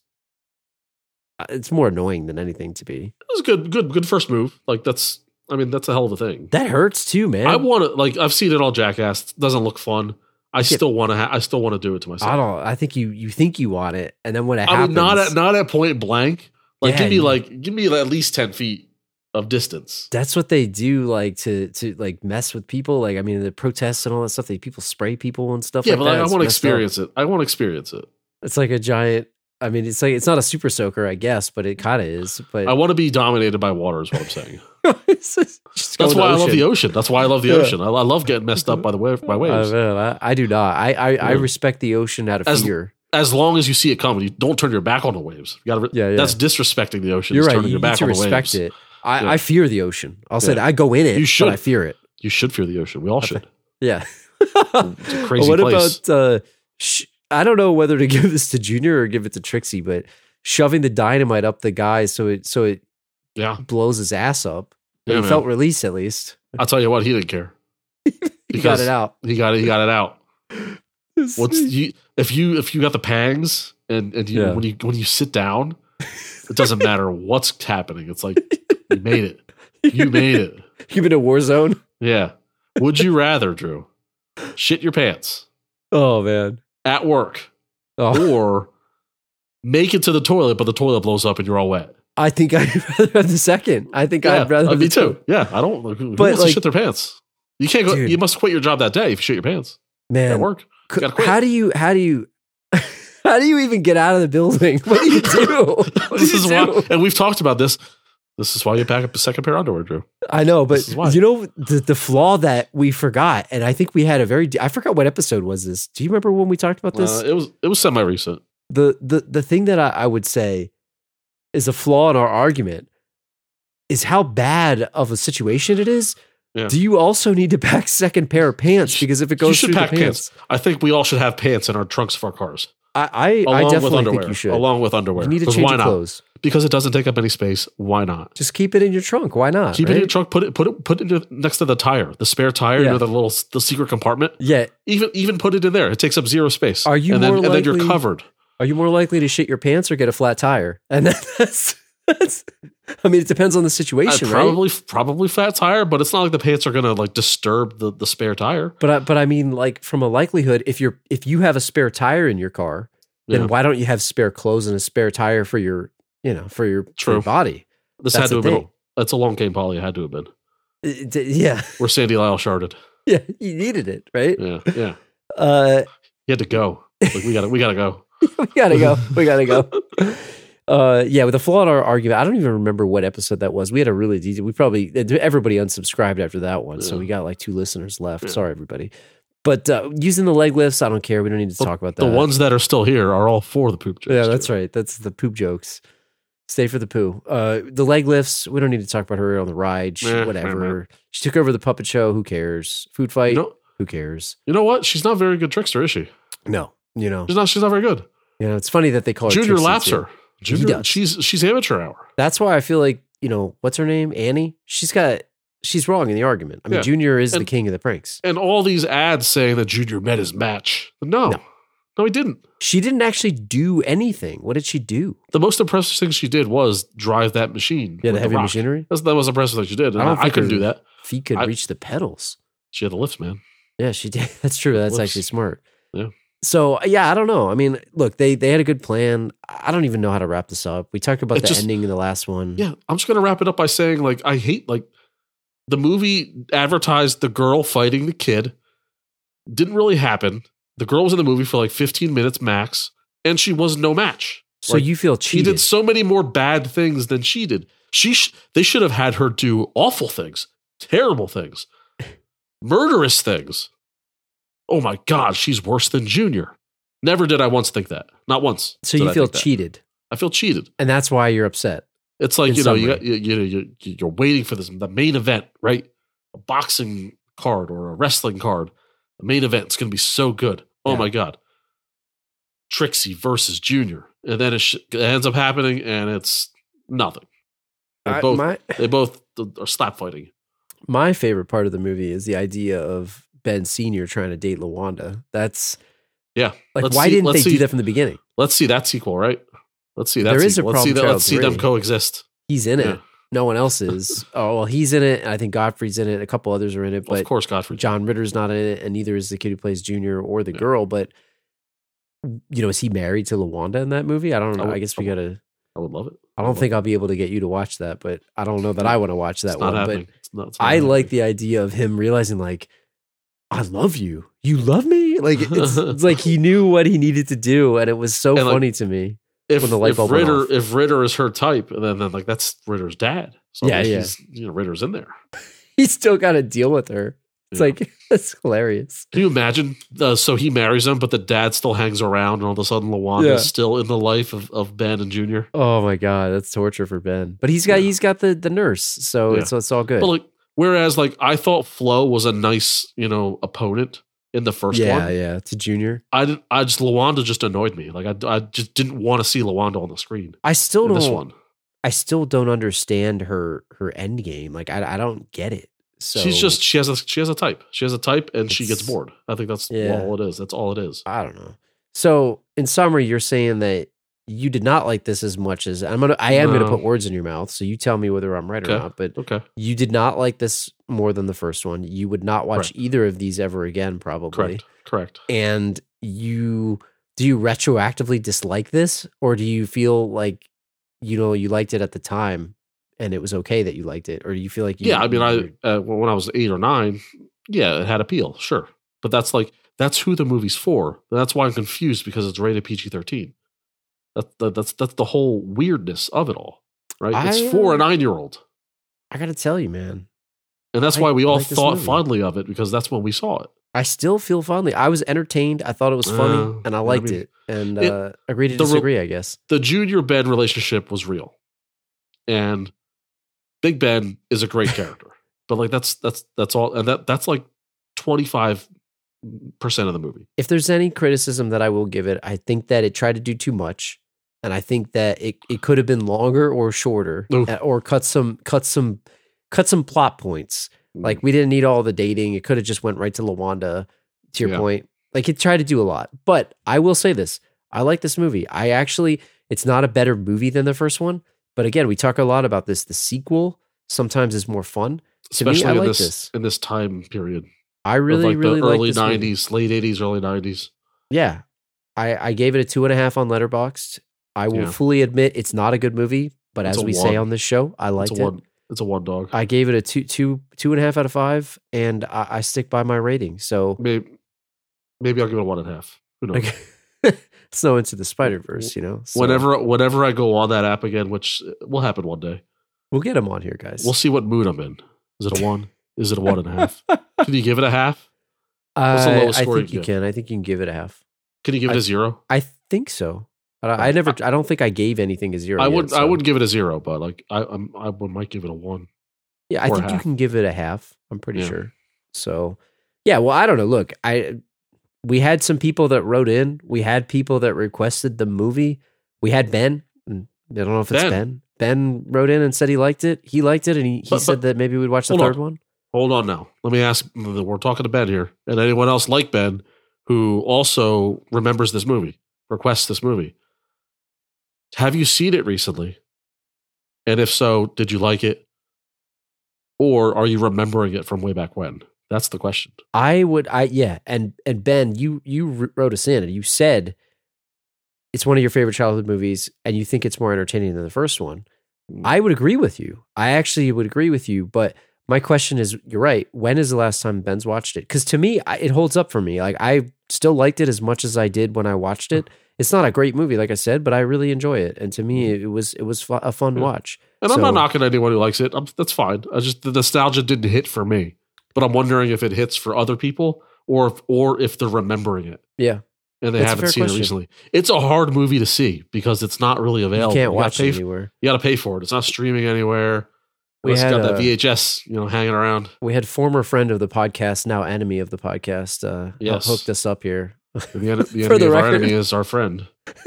It's more annoying than anything to be. It was good first move. Like that's a hell of a thing. That hurts too, man. I want to I've seen it all Jackass. It doesn't look fun. I still want to do it to myself. I think you think you want it, and then when it I happens, mean, not at point blank. Like Yeah, give me at least 10 feet of distance. that's what they do, like to like mess with people. Like I mean, the protests and all that stuff. People spray people and stuff. Yeah, like but that. I It's want to messed up. experience it. I want to experience it. It's like a giant. I mean, it's not a super soaker, I guess, but it kind of is. But I want to be dominated by water. Is what I'm saying. it's just go That's in the why I love ocean. the ocean. That's why I love the Yeah. ocean. I love getting messed up by waves. Man, I do not. I respect the ocean out of As- fear. As long as you see it coming, you don't turn your back on the waves. You gotta. Yeah. That's disrespecting the ocean. You're is right. Turning You your need back to on the respect waves. it. Yeah. I fear the ocean. I'll say Yeah. that. I go in it, You should. but I fear it. You should fear the ocean. We all should. Yeah. It's a crazy what place. about? I don't know whether to give this to Junior or give it to Trixie, but shoving the dynamite up the guy so it Yeah. blows his ass up. But Yeah, he man. felt release at least. I'll tell you what, he didn't care. He got it out. He got it out. If you got the pangs and you Yeah. when you sit down It doesn't matter what's happening. It's like, you made it. You made it. You've been in a war zone. Yeah. Would you rather, Drew, shit your pants Oh man. at work Oh, or make it to the toilet, but the toilet blows up and you're all wet? I think I'd rather have the second. I think Yeah, I'd rather. me too. Yeah, I don't. Who But, wants to like- shit their pants? You can't go. Dude. You must quit your job that day if you shit your pants Man, at work. You gotta quit. how do you how do you even get out of the building? What do you do? What This do is you why, do? and we've talked about this. This is why you pack up a second pair of underwear, Drew. I know, but This is why. you know the flaw that we forgot, and I think we had a very. I forgot what episode was this. Do you remember when we talked about this? It was semi recent. The thing that I would say is a flaw in our argument is how bad of a situation it is. Yeah. Do you also need to pack second pair of pants? Because if it You goes should through pack the pants, pants. I think we all should have pants in our trunks of our cars, I along with definitely underwear. think you should. Along with underwear. You need to 'Cause change why your not? clothes. Because it doesn't take up any space. Why not? Just keep it in your trunk. Why not? Keep it in right? your trunk. Put it next to the tire, the spare tire. Yeah. You know, the secret compartment. Yeah. Even put it in there. It takes up zero space. Are you and then, more and then you're likely- covered. Are you more likely to shit your pants or get a flat tire? And that's I mean, it depends on the situation, right? Probably flat tire, but it's not like the pants are gonna like disturb the spare tire. But I mean, like from a likelihood, if you have a spare tire in your car, then Yeah. why don't you have spare clothes and a spare tire for your for your True. body? This That's had to have the been. thing. That's a long game, Polly. It had to have been Yeah, where Sandy Lyle sharded. yeah, you needed it, right? Yeah. You He had to go. Like, we gotta go. we gotta go. We gotta go. Yeah, with the flaw in our argument, I don't even remember what episode that was. We had a really detailed. We probably everybody unsubscribed after that one, so Yeah. we got like 2 listeners left. Yeah. Sorry, everybody. But using the leg lifts, I don't care. We don't need to talk about that. The ones that are still here are all for the poop jokes. Yeah, that's right. That's the poop jokes. Stay for the poo. The leg lifts, we don't need to talk about her on the ride. Meh, Whatever. She took over the puppet show. Who cares? Food fight. Who cares? You know what? She's not a very good trickster, is she? No. She's not very good. It's funny that they call her Junior Trixie, laps too. her. Junior, does. she's amateur hour. That's why I feel like, what's her name? Annie? She's wrong in the argument. I mean, Yeah. Junior is the And- king of the pranks. And all these ads saying that Junior met his match. No, he didn't. She didn't actually do anything. What did she do? The most impressive thing she did was drive that machine. Yeah, the with heavy rock. machinery. That was the impressive thing she did. And I don't I think couldn't her- do that. Feet could I- reach the pedals. She had the lifts, man. Yeah, she did. That's true. That's Whoops. actually smart. Yeah. So yeah, I don't know. I mean, look, they had a good plan. I don't even know how to wrap this up. We talked about It the just- ending in the last one. Yeah, I'm just gonna wrap it up by saying, like, I hate the movie advertised the girl fighting the kid. Didn't really happen. The girl was in the movie for like 15 minutes max, and she was no match. So you feel She cheated? did so many more bad things than she did. They should have had her do awful things, terrible things, murderous things. Oh my God, she's worse than Junior. Never did I once think that. Not once. So did you I feel think that. cheated, I feel cheated. and that's why you're upset. It's like, In you know, you summary. got, you're waiting for the main event, right? A boxing card or a wrestling card. The main event is going to be so good. Oh Yeah. my God. Trixie versus Junior. And then it ends up happening and it's nothing. They both are slap fighting. My favorite part of the movie is the idea of Ben Senior trying to date LaWanda. That's Yeah. like, Let's why see- didn't let's they do see- that from the beginning? Let's see that sequel, right? Let's see that There is a sequel. Let's see, problem let's see them Child 3. coexist. He's in it. Yeah. No one else is. Oh well, he's in it. And I think Godfrey's in it. A couple others are in it, Well, but of course, Godfrey. John Ritter's not in it, and neither is the kid who plays Junior or the girl. But is he married to LaWanda in that movie? I don't know. I guess we gotta. I would love it. I don't think I'll be able to get you to watch that, but I don't know that I want to watch that It's not one. happening. But It's not I happening. like the idea of him realizing, like, I love you. You love me. Like it's like he knew what he needed to do, and it was so And, like, funny to me. if, when the light if bulb went Ritter off. if Ritter is her type, then like that's Ritter's dad. So Yeah, like, yeah. he's, Ritter's in there. He's still got to deal with her. It's Yeah. like that's hilarious. Can you imagine? So he marries him, but the dad still hangs around, and all of a sudden LaWanda Yeah. is still in the life of Ben and Junior. Oh my god, that's torture for Ben. But he's got the nurse, so Yeah. it's all good. But like, whereas like I thought Flo was a nice opponent in the first yeah, one. yeah, to Junior. I just LaWanda just annoyed me. Like I just didn't want to see LaWanda on the screen. I still In this don't. one, I still don't understand her end game. Like I don't get it. So she has a type. She has a type, and she gets It's- bored. I think that's Yeah. all it is. That's all it is. I don't know. So in summary, you're saying that you did not like this as much as I am going to No. put words in your mouth. So you tell me whether I'm right or Okay. not. But Okay. you did not like this more than the first one. You would not watch Correct. either of these ever again, probably. Correct. And do you retroactively dislike this, or do you feel like you liked it at the time and it was okay that you liked it, or do you feel like Yeah, I mean, when I was 8 or 9, yeah, it had appeal, sure. But that's who the movie's for. That's why I'm confused, because it's rated PG-13. That's the whole weirdness of it all, right? It's for a 9-year-old, I gotta tell you, man, and that's I why we all like this thought movie. fondly of it, because that's when we saw it. I still feel fondly. I was entertained. I thought it was funny, and I liked it. And agree to disagree, I guess. The Junior Ben relationship was real, and Big Ben is a great character. But like that's all, and that's like 25% of the movie. If there's any criticism that I will give it, I think that it tried to do too much, and I think that it could have been longer or shorter, Oof. or cut some plot points. Like, we didn't need all the dating. It could have just went right to LaWanda, to your Yeah. point. Like, it tried to do a lot. But I will say this. I like this movie. It's not a better movie than the first one. But again, we talk a lot about this. The sequel sometimes is more fun. To me, Especially I in like this in this time period. I Of really, like really the like early this movie. 90s, late 80s, early 90s. Yeah. I gave it a 2.5 on Letterboxd. I will Yeah. fully admit it's not a good movie, but It's as a we say 1. on this show, I liked it. It's a 1 dog. I gave it a 2.5 out of 5, and I stick by my rating. So Maybe I'll give it a 1.5. Who knows? it's no Into the Spider-Verse, So Whenever I go on that app again, which will happen one day, we'll get them on here, guys. we'll see what mood I'm in. Is it a 1? Is it a 1.5? Can you give it a half? What's the lowest I score think you you give? can. I think you can give it a half. Can you give it a 0? I think so. I don't think I gave anything a 0. I yet, wouldn't. so. I wouldn't give it a 0, but like I might give it a 1. Yeah, I or a think you half. can give it a half. I'm pretty Yeah. sure. So, yeah. Well, I don't know. Look, we had some people that wrote in. We had people that requested the movie. We had Ben. I don't know if it's Ben. Ben wrote in and said he liked it. He liked it, and he said that maybe we'd watch the hold third one. Hold on now. Let me ask. We're talking to Ben here, and anyone else like Ben who also remembers this movie, requests this movie. Have you seen it recently? And if so, did you like it? Or are you remembering it from way back when? That's the question. Yeah. And Ben, you wrote us in and you said it's one of your favorite childhood movies and you think it's more entertaining than the first one. I would agree with you. I actually would agree with you. But my question is, you're right. When is the last time Ben's watched it? Because to me, it holds up for me. Like, I still liked it as much as I did when I watched it. It's not a great movie, like I said, but I really enjoy it. And to me, it was a fun watch. And I'm not knocking anyone who likes it. That's fine. The nostalgia didn't hit for me. But I'm wondering if it hits for other people or if they're remembering it. Yeah. And they That's a haven't fair seen question. it recently. It's a hard movie to see because it's not really available. You can't watch it anywhere. You got to pay for it. It's not streaming anywhere. We It's had got that VHS, hanging around. We had former friend of the podcast, now enemy of the podcast, Yes. hooked us up here. And the enemy For the of our record. enemy is our friend.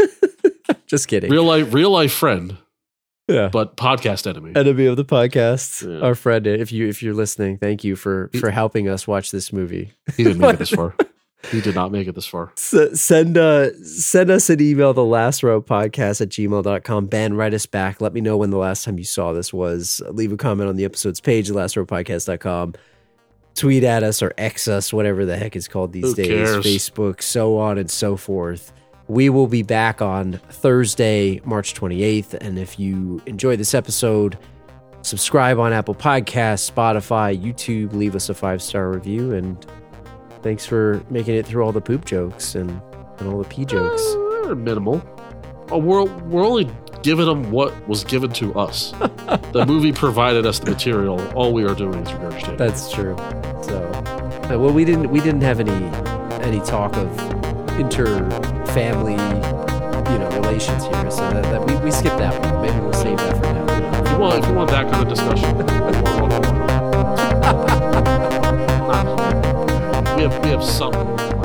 Just kidding. Real life friend, Yeah. but podcast enemy. Enemy of the podcast, Yeah. our friend. If you're listening, thank you for helping us watch this movie. He didn't make it this far. He did not make it this far. Send us an email, thelastropodcast@gmail.com. Ben, write us back. Let me know when the last time you saw this was. Leave a comment on the episode's page at thelastropodcast.com. Tweet at us or X us, whatever the heck it's called these Who days. cares? Facebook, so on and so forth. We will be back on Thursday, March 28th. And if you enjoyed this episode, subscribe on Apple Podcasts, Spotify, YouTube. Leave us a 5-star review. And thanks for making it through all the poop jokes and all the pee jokes. They're minimal. Oh, we're only giving them what was given to us. The movie provided us the material. All we are doing is regurgitating. That's true. So, well, we didn't have any talk of inter-family, relations here. So that we skipped that one. Maybe we'll save that for now. If you want that kind of discussion, we have some